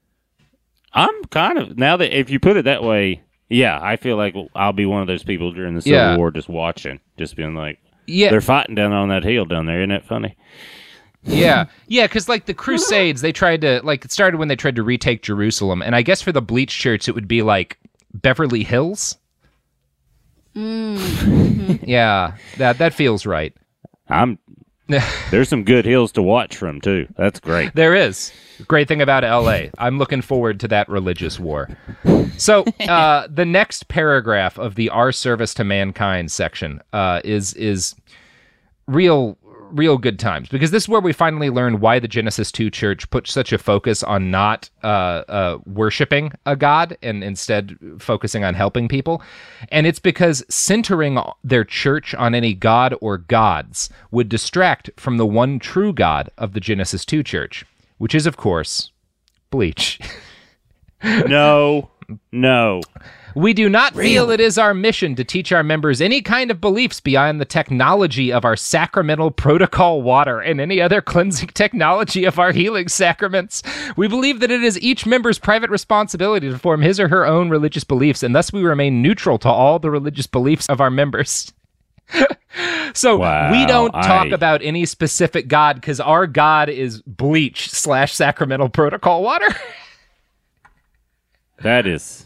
H: I'm kind of, now that if you put it that way, yeah, I feel like I'll be one of those people during the Civil
F: Yeah.
H: War just watching, just being like,
F: Yeah.
H: they're fighting down on that hill down there. Isn't that funny?
F: Yeah, yeah, because like the Crusades, they tried to, like, it started when they tried to retake Jerusalem, and I guess for the bleach church, it would be like Beverly Hills.
G: Mm.
F: Yeah, that that feels right.
H: I'm. There's some good hills to watch from too. That's great.
F: There is. Great thing about L A. I'm looking forward to that religious war. So uh, the next paragraph of the "Our Service to Mankind" section uh, is is real real good times, because this is where we finally learn why the Genesis two church put such a focus on not uh, uh, worshiping a god and instead focusing on helping people. And it's because centering their church on any god or gods would distract from the one true God of the Genesis two church, which is, of course, bleach.
H: No, no.
F: We do not feel it is our mission to teach our members any kind of beliefs beyond the technology of our sacramental protocol water and any other cleansing technology of our healing sacraments. We believe that it is each member's private responsibility to form his or her own religious beliefs, and thus we remain neutral to all the religious beliefs of our members. So
H: Wow,
F: we don't talk
H: I-
F: about any specific God because our God is bleach slash sacramental protocol water.
H: That is.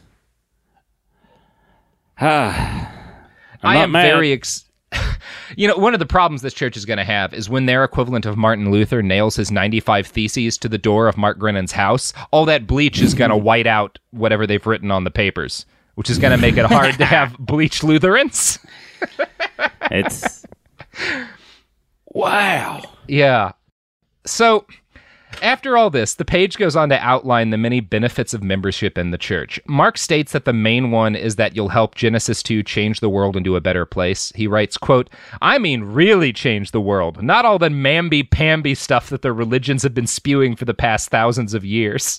H: Ah, I'm
F: I
H: not
F: am
H: mad.
F: very ex- you know, one of the problems this church is going to have is when their equivalent of Martin Luther nails his ninety-five theses to the door of Mark Grinnan's house, all that bleach is going to white out whatever they've written on the papers, which is going to make it hard to have bleach Lutherans.
H: It's wow.
F: Yeah. So, after all this, the page goes on to outline the many benefits of membership in the church. Mark states that the main one is that you'll help Genesis two change the world into a better place. He writes, quote, I mean really change the world, not all the mamby-pamby stuff that the religions have been spewing for the past thousands of years.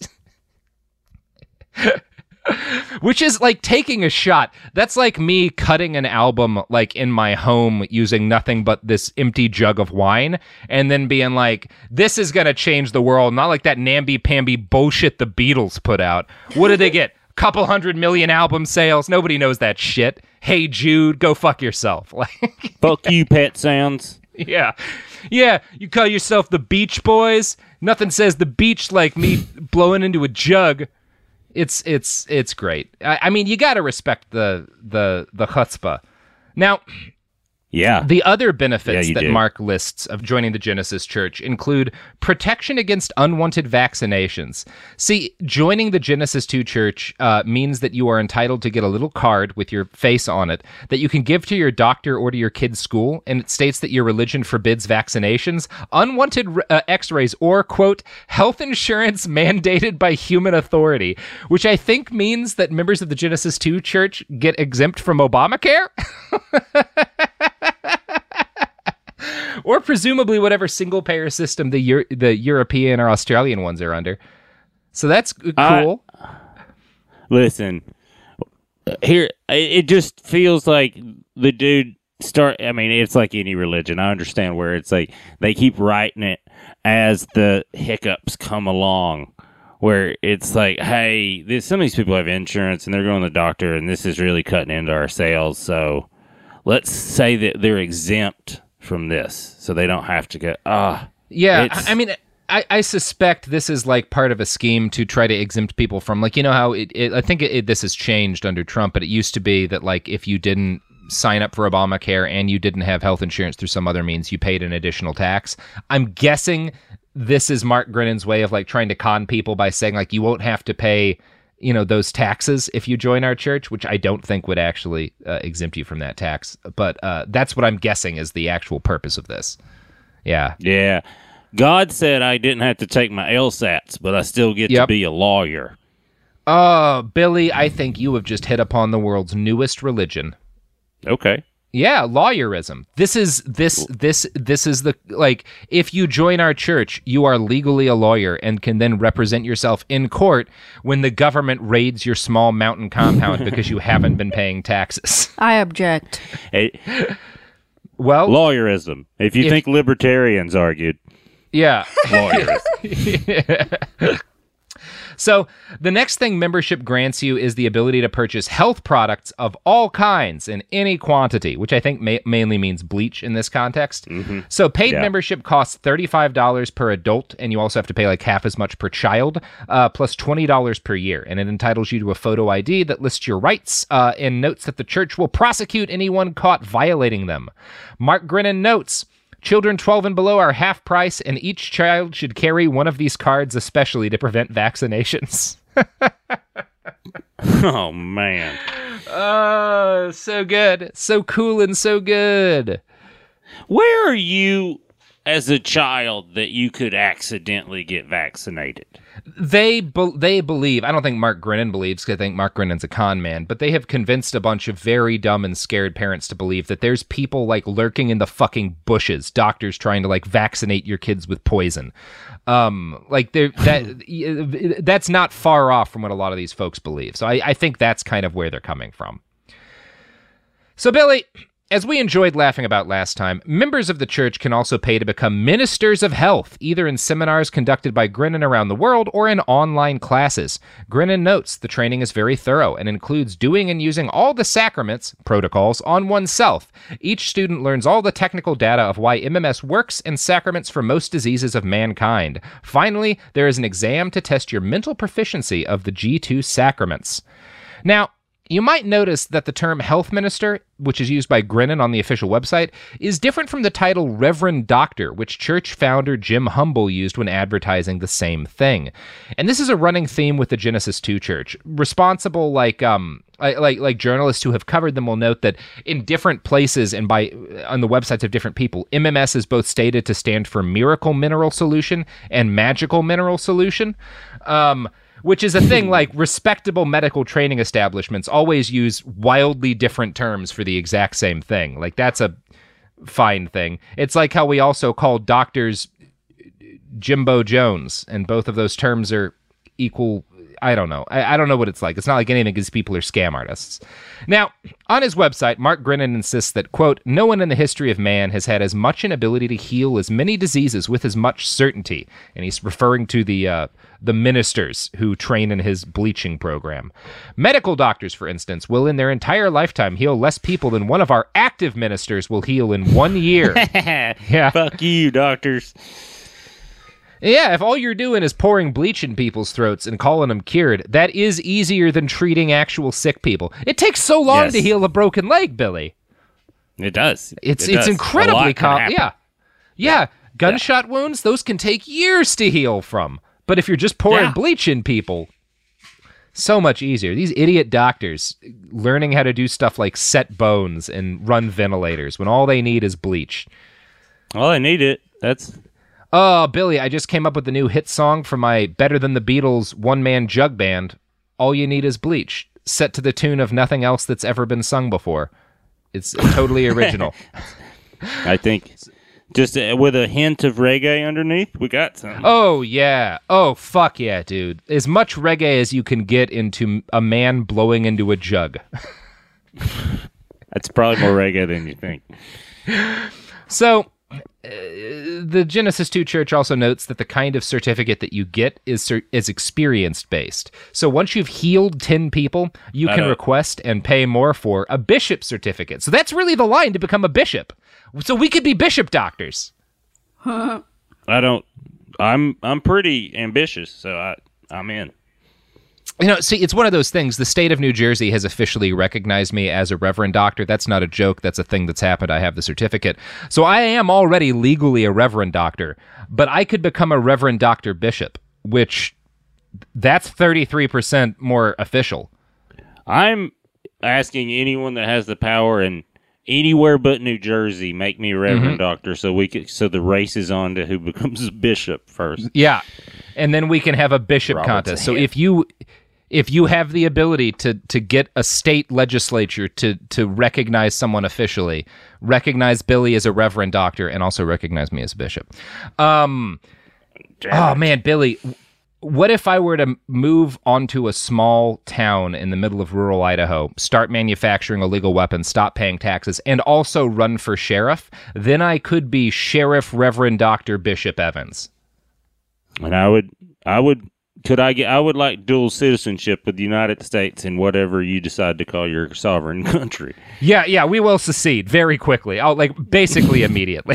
F: Which is like taking a shot. That's like me cutting an album like in my home using nothing but this empty jug of wine and then being like, this is going to change the world. Not like that namby-pamby bullshit the Beatles put out. What did they get? Couple hundred million album sales? Nobody knows that shit. Hey Jude, go fuck yourself. Like,
H: fuck you, Pet Sounds.
F: Yeah. Yeah, you call yourself the Beach Boys? Nothing says the beach like me blowing into a jug. It's it's it's great. I, I mean, you got to respect the the the chutzpah. Now,
H: Yeah.
F: The other benefits
H: Yeah,
F: that
H: do.
F: Mark lists of joining the Genesis Church include protection against unwanted vaccinations. See, joining the Genesis two Church uh, means that you are entitled to get a little card with your face on it that you can give to your doctor or to your kid's school, and it states that your religion forbids vaccinations, unwanted uh, x-rays, or, quote, health insurance mandated by human authority, which I think means that members of the Genesis two Church get exempt from Obamacare? Or presumably whatever single-payer system the Euro- the European or Australian ones are under. So that's cool.
H: Uh, listen, here, it just feels like the dude start, I mean, it's like any religion. I understand where it's like they keep writing it as the hiccups come along, where it's like, hey, this, some of these people have insurance and they're going to the doctor and this is really cutting into our sales, so let's say that they're exempt from this, so they don't have to go, ah.
F: Yeah, I mean, I, I suspect this is like part of a scheme to try to exempt people from, like, you know how it, it I think it, it, this has changed under Trump, but it used to be that, like, if you didn't sign up for Obamacare and you didn't have health insurance through some other means, you paid an additional tax. I'm guessing this is Mark Grennan's way of, like, trying to con people by saying, like, you won't have to pay, you know, those taxes if you join our church, which I don't think would actually uh, exempt you from that tax. But uh, that's what I'm guessing is the actual purpose of this. Yeah.
H: Yeah. God said I didn't have to take my LSATs, but I still get
F: Yep.
H: to be a lawyer.
F: Oh, Billy, I think you have just hit upon the world's newest religion.
H: Okay.
F: Yeah, lawyerism. This is this this this is the, like, if you join our church, you are legally a lawyer and can then represent yourself in court when the government raids your small mountain compound because you haven't been paying taxes.
G: I object.
H: Hey,
F: well,
H: lawyerism. If you
F: if-
H: think libertarians argued,
F: Yeah.
H: lawyerism.
F: Yeah. So the next thing membership grants you is the ability to purchase health products of all kinds in any quantity, which I think ma- mainly means bleach in this context.
H: Mm-hmm.
F: So paid
H: Yeah.
F: membership costs thirty-five dollars per adult, and you also have to pay like half as much per child, uh, plus twenty dollars per year. And it entitles you to a photo I D that lists your rights uh, and notes that the church will prosecute anyone caught violating them. Mark Grennan notes, children twelve and below are half price, and each child should carry one of these cards especially to prevent vaccinations.
H: Oh, man.
F: Oh, so good. So cool and so good.
H: Where are you as a child that you could accidentally get vaccinated?
F: They be- they believe, I don't think Mark Grennan believes, because I think Mark Grennan's a con man, but they have convinced a bunch of very dumb and scared parents to believe that there's people, like, lurking in the fucking bushes, doctors trying to, like, vaccinate your kids with poison. Um, like, they're, that that's not far off from what a lot of these folks believe. So I, I think that's kind of where they're coming from. So, Billy, as we enjoyed laughing about last time, members of the church can also pay to become ministers of health, either in seminars conducted by Grennan around the world or in online classes. Grennan notes the training is very thorough and includes doing and using all the sacraments, protocols, on oneself. Each student learns all the technical data of why M M S works and sacraments for most diseases of mankind. Finally, there is an exam to test your mental proficiency of the G two sacraments. Now, you might notice that the term health minister, which is used by Grennan on the official website, is different from the title Reverend Doctor, which church founder Jim Humble used when advertising the same thing. And this is a running theme with the Genesis two Church. Responsible, like um, like like journalists who have covered them will note that in different places and by on the websites of different people, M M S is both stated to stand for Miracle Mineral Solution and Magical Mineral Solution. Um... Which is a thing, like, respectable medical training establishments always use wildly different terms for the exact same thing. Like, that's a fine thing. It's like how we also call doctors Jimbo Jones, and both of those terms are equal. I don't know. I, I don't know what it's like. It's not like anything because people are scam artists. Now, on his website, Mark Grennan insists that, quote, no one in the history of man has had as much an ability to heal as many diseases with as much certainty. And he's referring to the uh, the ministers who train in his bleaching program. Medical doctors, for instance, will in their entire lifetime heal less people than one of our active ministers will heal in one year. Yeah.
H: Fuck you, doctors.
F: Yeah, if all you're doing is pouring bleach in people's throats and calling them cured, that is easier than treating actual sick people. It takes so long
H: Yes.
F: to heal a broken leg, Billy.
H: It does.
F: It's
H: it
F: it's
H: does.
F: incredibly com- yeah. yeah. Yeah. Gunshot
H: yeah.
F: wounds, those can take years to heal from. But if you're just pouring
H: yeah.
F: bleach in people, so much easier. These idiot doctors learning how to do stuff like set bones and run ventilators when all they need is bleach.
H: All they need it. That's
F: Oh, Billy, I just came up with the new hit song for my Better Than the Beatles one-man jug band. All you need is bleach, set to the tune of nothing else that's ever been sung before. It's totally original.
H: I think just uh, with a hint of reggae underneath, we got something.
F: Oh, yeah. Oh, fuck yeah, dude. As much reggae as you can get into a man blowing into a jug.
H: That's probably more reggae than you think.
F: So, uh, the Genesis two Church also notes that the kind of certificate that you get is cer- is experience-based. So once you've healed ten people, you can request and pay more for a bishop certificate. So that's really the line to become a bishop. So we could be bishop doctors.
H: I don't... I'm I'm pretty ambitious, so I, I'm in.
F: You know, see, it's one of those things. The state of New Jersey has officially recognized me as a reverend doctor. That's not a joke. That's a thing that's happened. I have the certificate. So I am already legally a reverend doctor, but I could become a reverend doctor bishop, which that's thirty-three percent more official.
H: I'm asking anyone that has the power in anywhere but New Jersey, make me a reverend mm-hmm. doctor so we could, so the race is on to who becomes a bishop first.
F: Yeah. And then we can have a bishop Robert's contest. So if you... If you have the ability to to get a state legislature to to recognize someone officially, recognize Billy as a reverend doctor, and also recognize me as a bishop. Um, oh, man, Billy, what if I were to move onto a small town in the middle of rural Idaho, start manufacturing illegal weapons, stop paying taxes, and also run for sheriff? Then I could be Sheriff Reverend Doctor Bishop Evans.
H: And I would... I would... Could I get? I would like dual citizenship with the United States in whatever you decide to call your sovereign country.
F: Yeah, yeah, we will secede very quickly. I'll like basically immediately.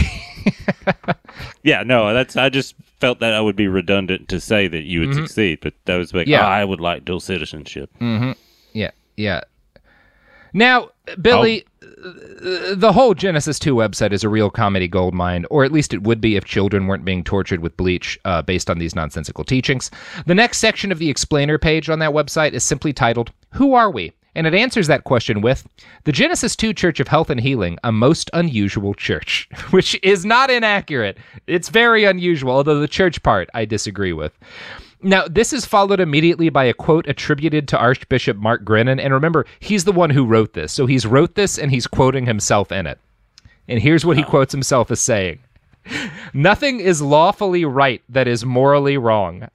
H: Yeah, no, that's. I just felt that I would be redundant to say that you would mm-hmm. succeed, but that was like, yeah. oh, I would like dual citizenship.
F: Mm-hmm. Yeah, yeah. Now, Billy, oh. the whole Genesis two website is a real comedy goldmine, or at least it would be if children weren't being tortured with bleach uh, based on these nonsensical teachings. The next section of the explainer page on that website is simply titled, Who Are We? And it answers that question with, The Genesis two Church of Health and Healing, a most unusual church, which is not inaccurate. It's very unusual, although the church part I disagree with. Now, this is followed immediately by a quote attributed to Archbishop Mark Grinnan. And remember, he's the one who wrote this. So he's wrote this and he's quoting himself in it. And here's what he quotes himself as saying. Nothing is lawfully right that is morally wrong.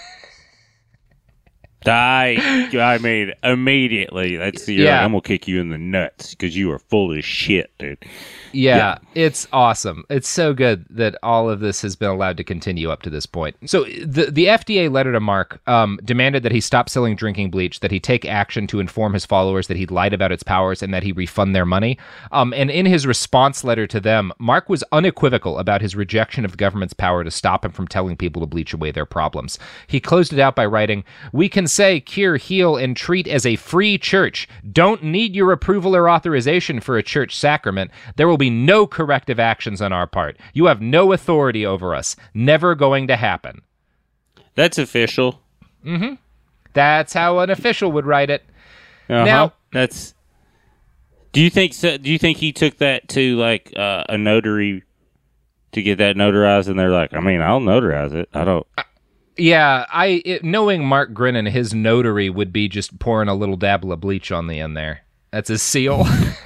H: I, I mean, immediately, that's the, yeah. like, I'm going to kick you in the nuts because you are full of shit, dude.
F: Yeah, yeah, it's awesome. It's so good that all of this has been allowed to continue up to this point. So the the F D A letter to Mark um, demanded that he stop selling drinking bleach, that he take action to inform his followers that he'd lied about its powers, and that he refund their money. Um, and in his response letter to them, Mark was unequivocal about his rejection of the government's power to stop him from telling people to bleach away their problems. He closed it out by writing, We can say, cure, heal, and treat as a free church. Don't need your approval or authorization for a church sacrament. There will be no corrective actions on our part. You have no authority over us. Never going to happen.
H: That's official.
F: Mm-hmm. That's how an official would write it.
H: Uh-huh.
F: Now,
H: that's. Do you think? So, do you think he took that to like uh, a notary to get that notarized? And they're like, I mean, I'll notarize it. I don't.
F: Uh, yeah, I it, knowing Mark Grinnan, his notary would be just pouring a little dabble of bleach on the end there. That's his seal.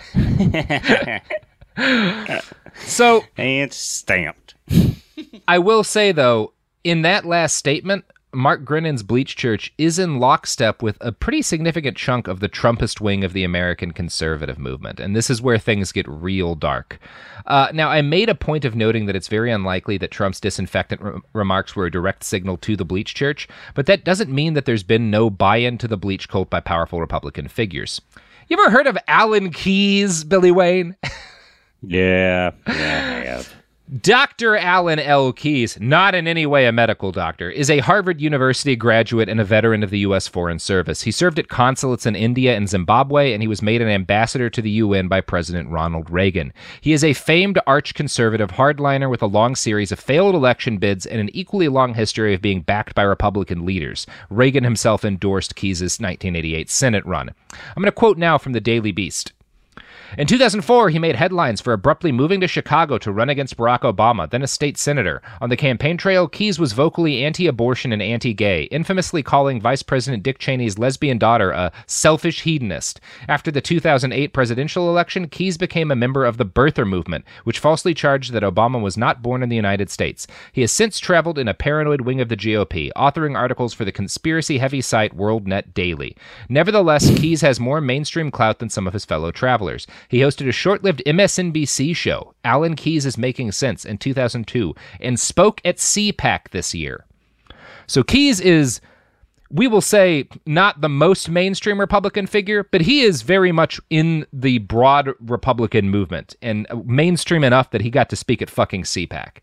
F: So
H: and stamped.
F: I will say though, in that last statement, Mark Grinnan's Bleach Church is in lockstep with a pretty significant chunk of the Trumpist wing of the American conservative movement, and this is where things get real dark. Uh, now, I made a point of noting that it's very unlikely that Trump's disinfectant re- remarks were a direct signal to the Bleach Church, but that doesn't mean that there's been no buy-in to the bleach cult by powerful Republican figures. You ever heard of Alan Keyes, Billy Wayne?
H: Yeah, yeah, I have.
F: Doctor Alan L. Keyes, not in any way a medical doctor, is a Harvard University graduate and a veteran of the U S Foreign Service. He served at consulates in India and Zimbabwe, and he was made an ambassador to the U N by President Ronald Reagan. He is a famed arch-conservative hardliner with a long series of failed election bids and an equally long history of being backed by Republican leaders. Reagan himself endorsed Keyes' nineteen eighty-eight Senate run. I'm going to quote now from the Daily Beast. In two thousand four, he made headlines for abruptly moving to Chicago to run against Barack Obama, then a state senator. On the campaign trail, Keyes was vocally anti-abortion and anti-gay, infamously calling Vice President Dick Cheney's lesbian daughter a selfish hedonist. After the two thousand eight presidential election, Keyes became a member of the birther movement, which falsely charged that Obama was not born in the United States. He has since traveled in a paranoid wing of the G O P, authoring articles for the conspiracy-heavy site WorldNet Daily. Nevertheless, Keyes has more mainstream clout than some of his fellow travelers. He hosted a short-lived M S N B C show, Alan Keyes is Making Sense, in two thousand two, and spoke at C PAC this year. So Keyes is, we will say, not the most mainstream Republican figure, but he is very much in the broad Republican movement, and mainstream enough that he got to speak at fucking C PAC.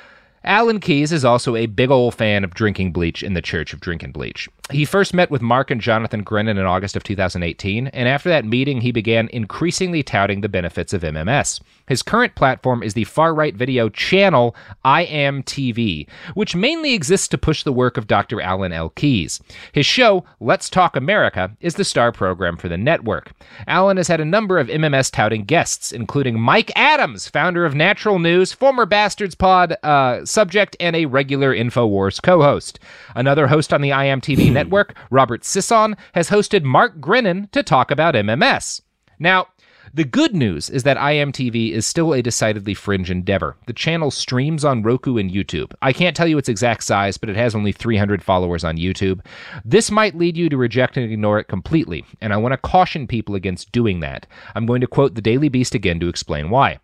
F: Alan Keyes is also a big ol' fan of drinking bleach in the Church of Drinking Bleach. He first met with Mark and Jonathan Grennan in August of two thousand eighteen, and after that meeting, he began increasingly touting the benefits of M M S. His current platform is the far-right video channel I Am T V, which mainly exists to push the work of Doctor Alan L. Keyes. His show, Let's Talk America, is the star program for the network. Alan has had a number of M M S-touting guests, including Mike Adams, founder of Natural News, former Bastards Pod uh, subject, and a regular InfoWars co-host. Another host on the I Am T V network, Robert Sisson, has hosted Mark Grennan to talk about M M S. Now, the good news is that I M T V is still a decidedly fringe endeavor. The channel streams on Roku and YouTube. I can't tell you its exact size, but it has only three hundred followers on YouTube. This might lead you to reject and ignore it completely, and I want to caution people against doing that. I'm going to quote the Daily Beast again to explain why.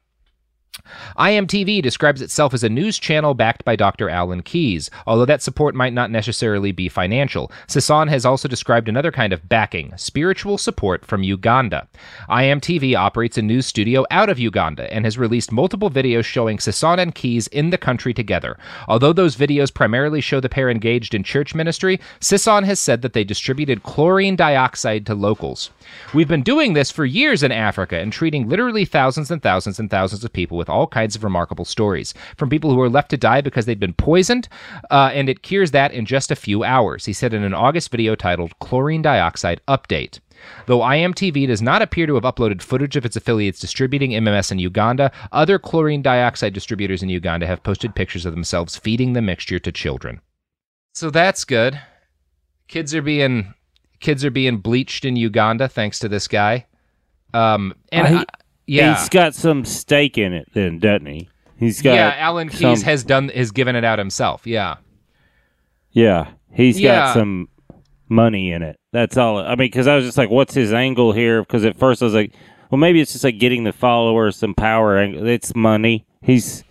F: I M T V describes itself as a news channel backed by Doctor Alan Keyes, although that support might not necessarily be financial. Sisson has also described another kind of backing, spiritual support from Uganda. I M T V operates a news studio out of Uganda and has released multiple videos showing Sisson and Keyes in the country together. Although those videos primarily show the pair engaged in church ministry, Sisson has said that they distributed chlorine dioxide to locals. We've been doing this for years in Africa and treating literally thousands and thousands and thousands of people with all kinds of remarkable stories, from people who were left to die because they'd been poisoned, uh, and it cures that in just a few hours, he said in an August video titled Chlorine Dioxide Update. Though I M T V does not appear to have uploaded footage of its affiliates distributing M M S in Uganda, other chlorine dioxide distributors in Uganda have posted pictures of themselves feeding the mixture to children. So that's good. Kids are being kids are being bleached in Uganda thanks to this guy. Um, and
H: I,
F: I, yeah,
H: he's got some stake in it, then, doesn't he? He's got
F: yeah. Alan Keyes
H: some,
F: has done has given it out himself. Yeah,
H: yeah. He's
F: yeah.
H: got some money in it. That's all. I mean, because I was just like, what's his angle here? Because at first I was like, well, maybe it's just like getting the followers some power. It's money. He's,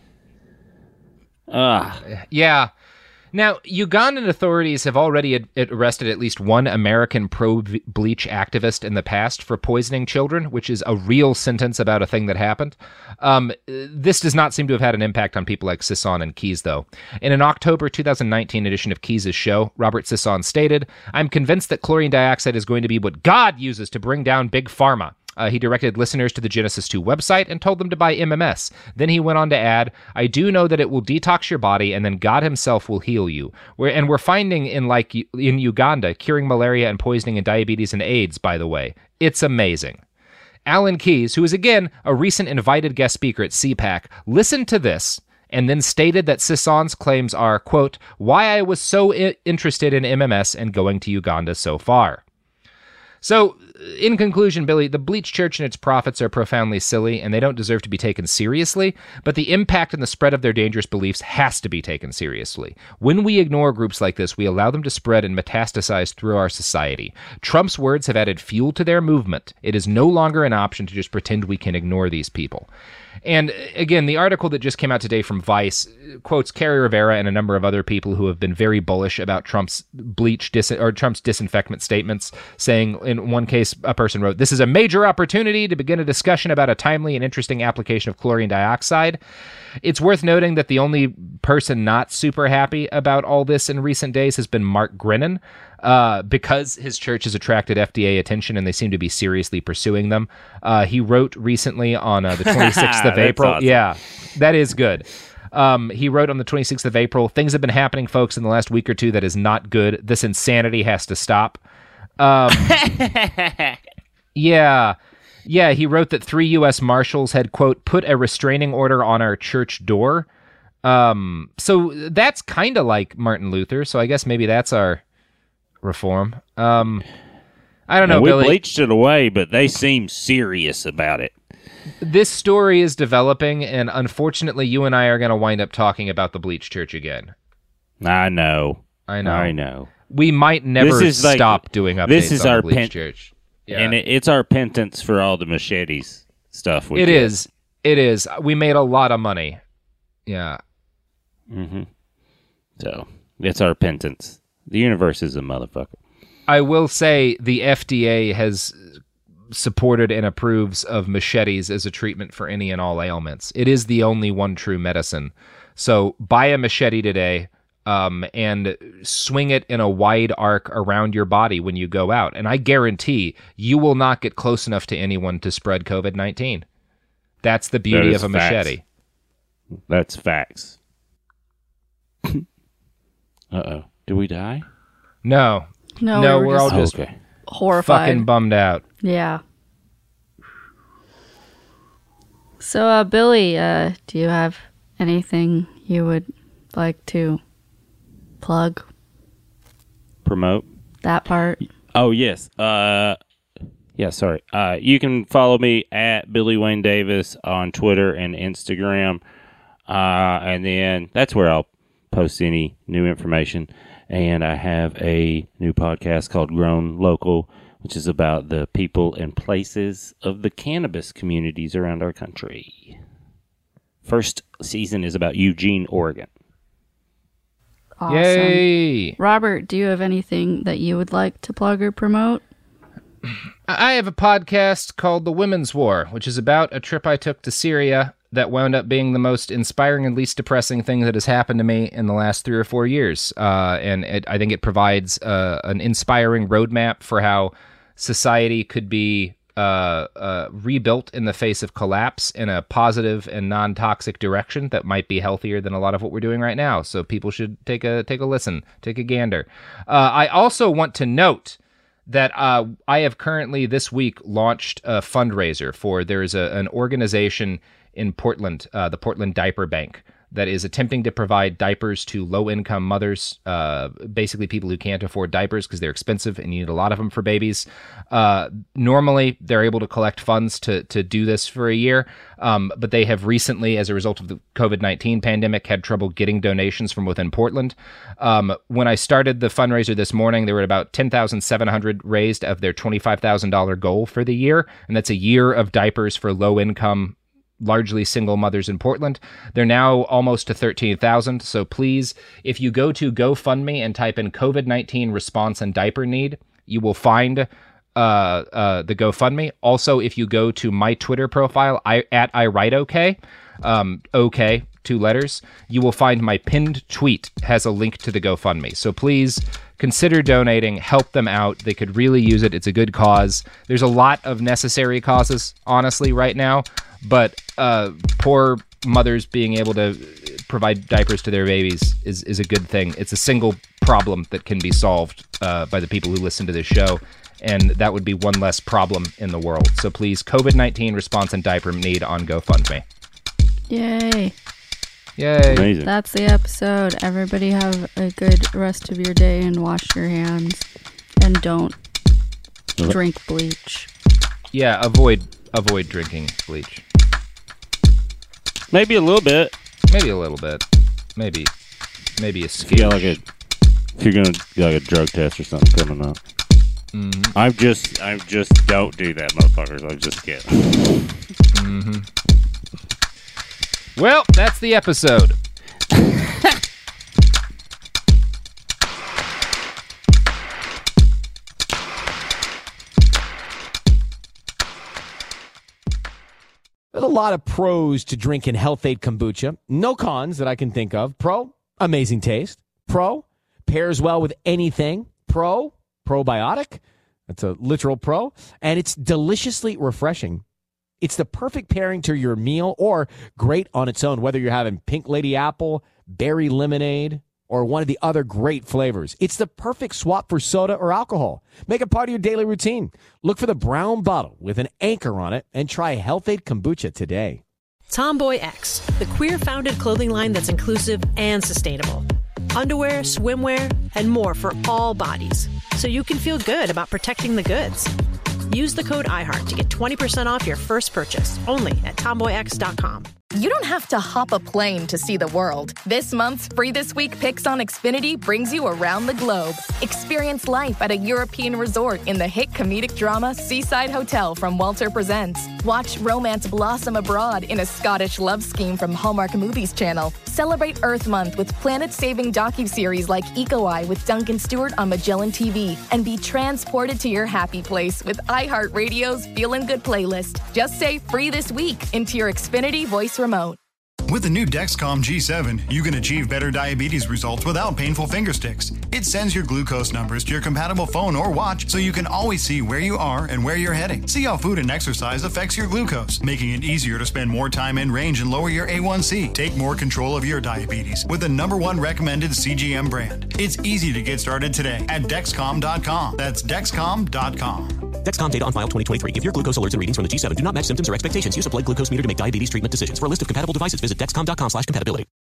H: ah, uh.
F: yeah. Now, Ugandan authorities have already ad- arrested at least one American pro-bleach activist in the past for poisoning children, which is a real sentence about a thing that happened. Um, this does not seem to have had an impact on people like Sisson and Keyes, though. In an October twenty nineteen edition of Keyes' show, Robert Sisson stated, "I'm convinced that chlorine dioxide is going to be what God uses to bring down Big Pharma." Uh, he directed listeners to the Genesis two website and told them to buy M M S. Then he went on to add, "I do know that it will detox your body and then God himself will heal you." We're, and we're finding in like in Uganda, curing malaria and poisoning and diabetes and AIDS, by the way. It's amazing. Alan Keyes, who is again a recent invited guest speaker at C PAC, listened to this and then stated that Sisson's claims are, quote, "why I was so I- interested in M M S and going to Uganda so far." So, in conclusion, Billy, the Bleach Church and its prophets are profoundly silly, and they don't deserve to be taken seriously, but the impact and the spread of their dangerous beliefs has to be taken seriously. When we ignore groups like this, we allow them to spread and metastasize through our society. Trump's words have added fuel to their movement. It is no longer an option to just pretend we can ignore these people. And again, the article that just came out today from Vice quotes Kerry Rivera and a number of other people who have been very bullish about Trump's bleach dis- or Trump's disinfectant statements, saying in one case, a person wrote, "This is a major opportunity to begin a discussion about a timely and interesting application of chlorine dioxide." It's worth noting that the only person not super happy about all this in recent days has been Mark Grennan, uh, because his church has attracted F D A attention and they seem to be seriously pursuing them. Uh, he wrote recently on uh, the twenty-sixth of April.
H: Awesome.
F: Yeah, that is good. Um, he wrote on the twenty-sixth of April, "Things have been happening, folks, in the last week or two that is not good. This insanity has to stop." Um, yeah. Yeah, he wrote that three U S Marshals had, quote, "put a restraining order on our church door." Um, so that's kind of like Martin Luther, so I guess maybe that's our reform. Um, I don't know,
H: now, we
F: Billy.
H: bleached it away, but they seem serious about it.
F: This story is developing, and unfortunately, you and I are going to wind up talking about the Bleach Church again.
H: I know.
F: I know.
H: I know.
F: We might never
H: This is like-
F: stop doing updates
H: this is
F: on
H: our
F: the Bleach
H: pen-
F: Church. Yeah.
H: And it, it's our penance for all the machetes stuff. We
F: It
H: get.
F: is. It is. We made a lot of money. Yeah.
H: Mm-hmm. So, it's our penance. The universe is a motherfucker.
F: I will say the F D A has supported and approves of machetes as a treatment for any and all ailments. It is the only one true medicine. So buy a machete today um, and swing it in a wide arc around your body when you go out. And I guarantee you will not get close enough to anyone to spread covid nineteen. That's the beauty
H: That
F: of
H: is
F: a machete.
H: facts. That's facts. Uh-oh. Did we die?
F: No.
G: No,
F: no,
G: we
F: we're
G: were
F: all
G: just
F: just
H: okay.
G: horrified.
F: fucking bummed out.
G: Yeah. So, uh, Billy, uh, do you have anything you would like to plug?
H: Promote?
G: That part?
H: Oh, yes. Uh, yeah, sorry. Uh, you can follow me at Billy Wayne Davis on Twitter and Instagram. Uh, and then that's where I'll post any new information. And I have a new podcast called Grown Local, which is about the people and places of the cannabis communities around our country. First season is about Eugene, Oregon.
G: Awesome.
F: Yay!
G: Robert, do you have anything that you would like to plug or promote?
F: I have a podcast called The Women's War, which is about a trip I took to Syria that wound up being the most inspiring and least depressing thing that has happened to me in the last three or four years. Uh, and it, I think it provides uh, an inspiring roadmap for how society could be uh, uh, rebuilt in the face of collapse in a positive and non-toxic direction that might be healthier than a lot of what we're doing right now. So people should take a take a listen, take a gander. Uh, I also want to note that uh, I have currently this week launched a fundraiser for, there's a, an organization in Portland, uh, the Portland Diaper Bank, that is attempting to provide diapers to low-income mothers, uh, basically people who can't afford diapers because they're expensive and you need a lot of them for babies. Uh, normally, they're able to collect funds to to do this for a year, um, but they have recently, as a result of the covid nineteen pandemic, had trouble getting donations from within Portland. Um, when I started the fundraiser this morning, there were about ten thousand seven hundred raised of their twenty-five thousand dollars goal for the year, and that's a year of diapers for low-income largely single mothers in Portland. They're now almost to thirteen thousand. So please, if you go to GoFundMe and type in covid nineteen response and diaper need, you will find uh, uh, the GoFundMe. Also, if you go to my Twitter profile, I, at I write okay, um, okay, two letters, you will find my pinned tweet has a link to the GoFundMe. So please consider donating, help them out. They could really use it. It's a good cause. There's a lot of necessary causes, honestly, right now. But uh, poor mothers being able to provide diapers to their babies is, is a good thing. It's a single problem that can be solved uh, by the people who listen to this show, and that would be one less problem in the world. So please, covid nineteen response and diaper need on GoFundMe.
G: Yay.
F: Yay.
H: Amazing.
G: That's the episode. Everybody have a good rest of your day and wash your hands. And don't drink bleach.
F: Yeah, avoid avoid drinking bleach.
H: Maybe a little bit.
F: Maybe a little bit. Maybe. Maybe a
H: If you got like a, if you're gonna get like a drug test or something coming up.
F: Mm-hmm.
H: I'm just, I'm just don't do that, motherfuckers. I'm just kidding.
F: Mm-hmm. Well, that's the episode.
C: There's a lot of pros to drinking Health Aid Kombucha. No cons that I can think of. Pro, amazing taste. Pro, pairs well with anything. Pro, probiotic. That's a literal pro. And it's deliciously refreshing. It's the perfect pairing to your meal or great on its own, whether you're having Pink Lady Apple, Berry Lemonade, or one of the other great flavors. It's the perfect swap for soda or alcohol. Make it part of your daily routine. Look for the brown bottle with an anchor on it and try Health Aid Kombucha today.
A: Tomboy X, the queer-founded clothing line that's inclusive and sustainable. Underwear, swimwear, and more for all bodies, so you can feel good about protecting the goods. Use the code iHeart to get twenty percent off your first purchase, only at tomboy x dot com.
E: You don't have to hop a plane to see the world. This month's Free This Week Picks on Xfinity brings you around the globe. Experience life at a European resort in the hit comedic drama Seaside Hotel from Walter Presents. Watch romance blossom abroad in a Scottish love scheme from Hallmark Movies Channel. Celebrate Earth Month with planet-saving docuseries like Eco Eye with Duncan Stewart on Magellan T V. And be transported to your happy place with iHeartRadio's Feelin' Good playlist. Just say Free This Week into your Xfinity voice remote.
Q: With the new Dexcom G seven, you can achieve better diabetes results without painful finger sticks. It sends your glucose numbers to your compatible phone or watch so you can always see where you are and where you're heading. See how food and exercise affects your glucose, making it easier to spend more time in range and lower your A one C. Take more control of your diabetes with the number one recommended C G M brand. It's easy to get started today at Dexcom dot com. That's Dexcom dot com.
R: Dexcom data on file twenty twenty-three. If your glucose alerts and readings from the G seven do not match symptoms or expectations, use a blood glucose meter to make diabetes treatment decisions. For a list of compatible devices, visit Dexcom dot com slash compatibility.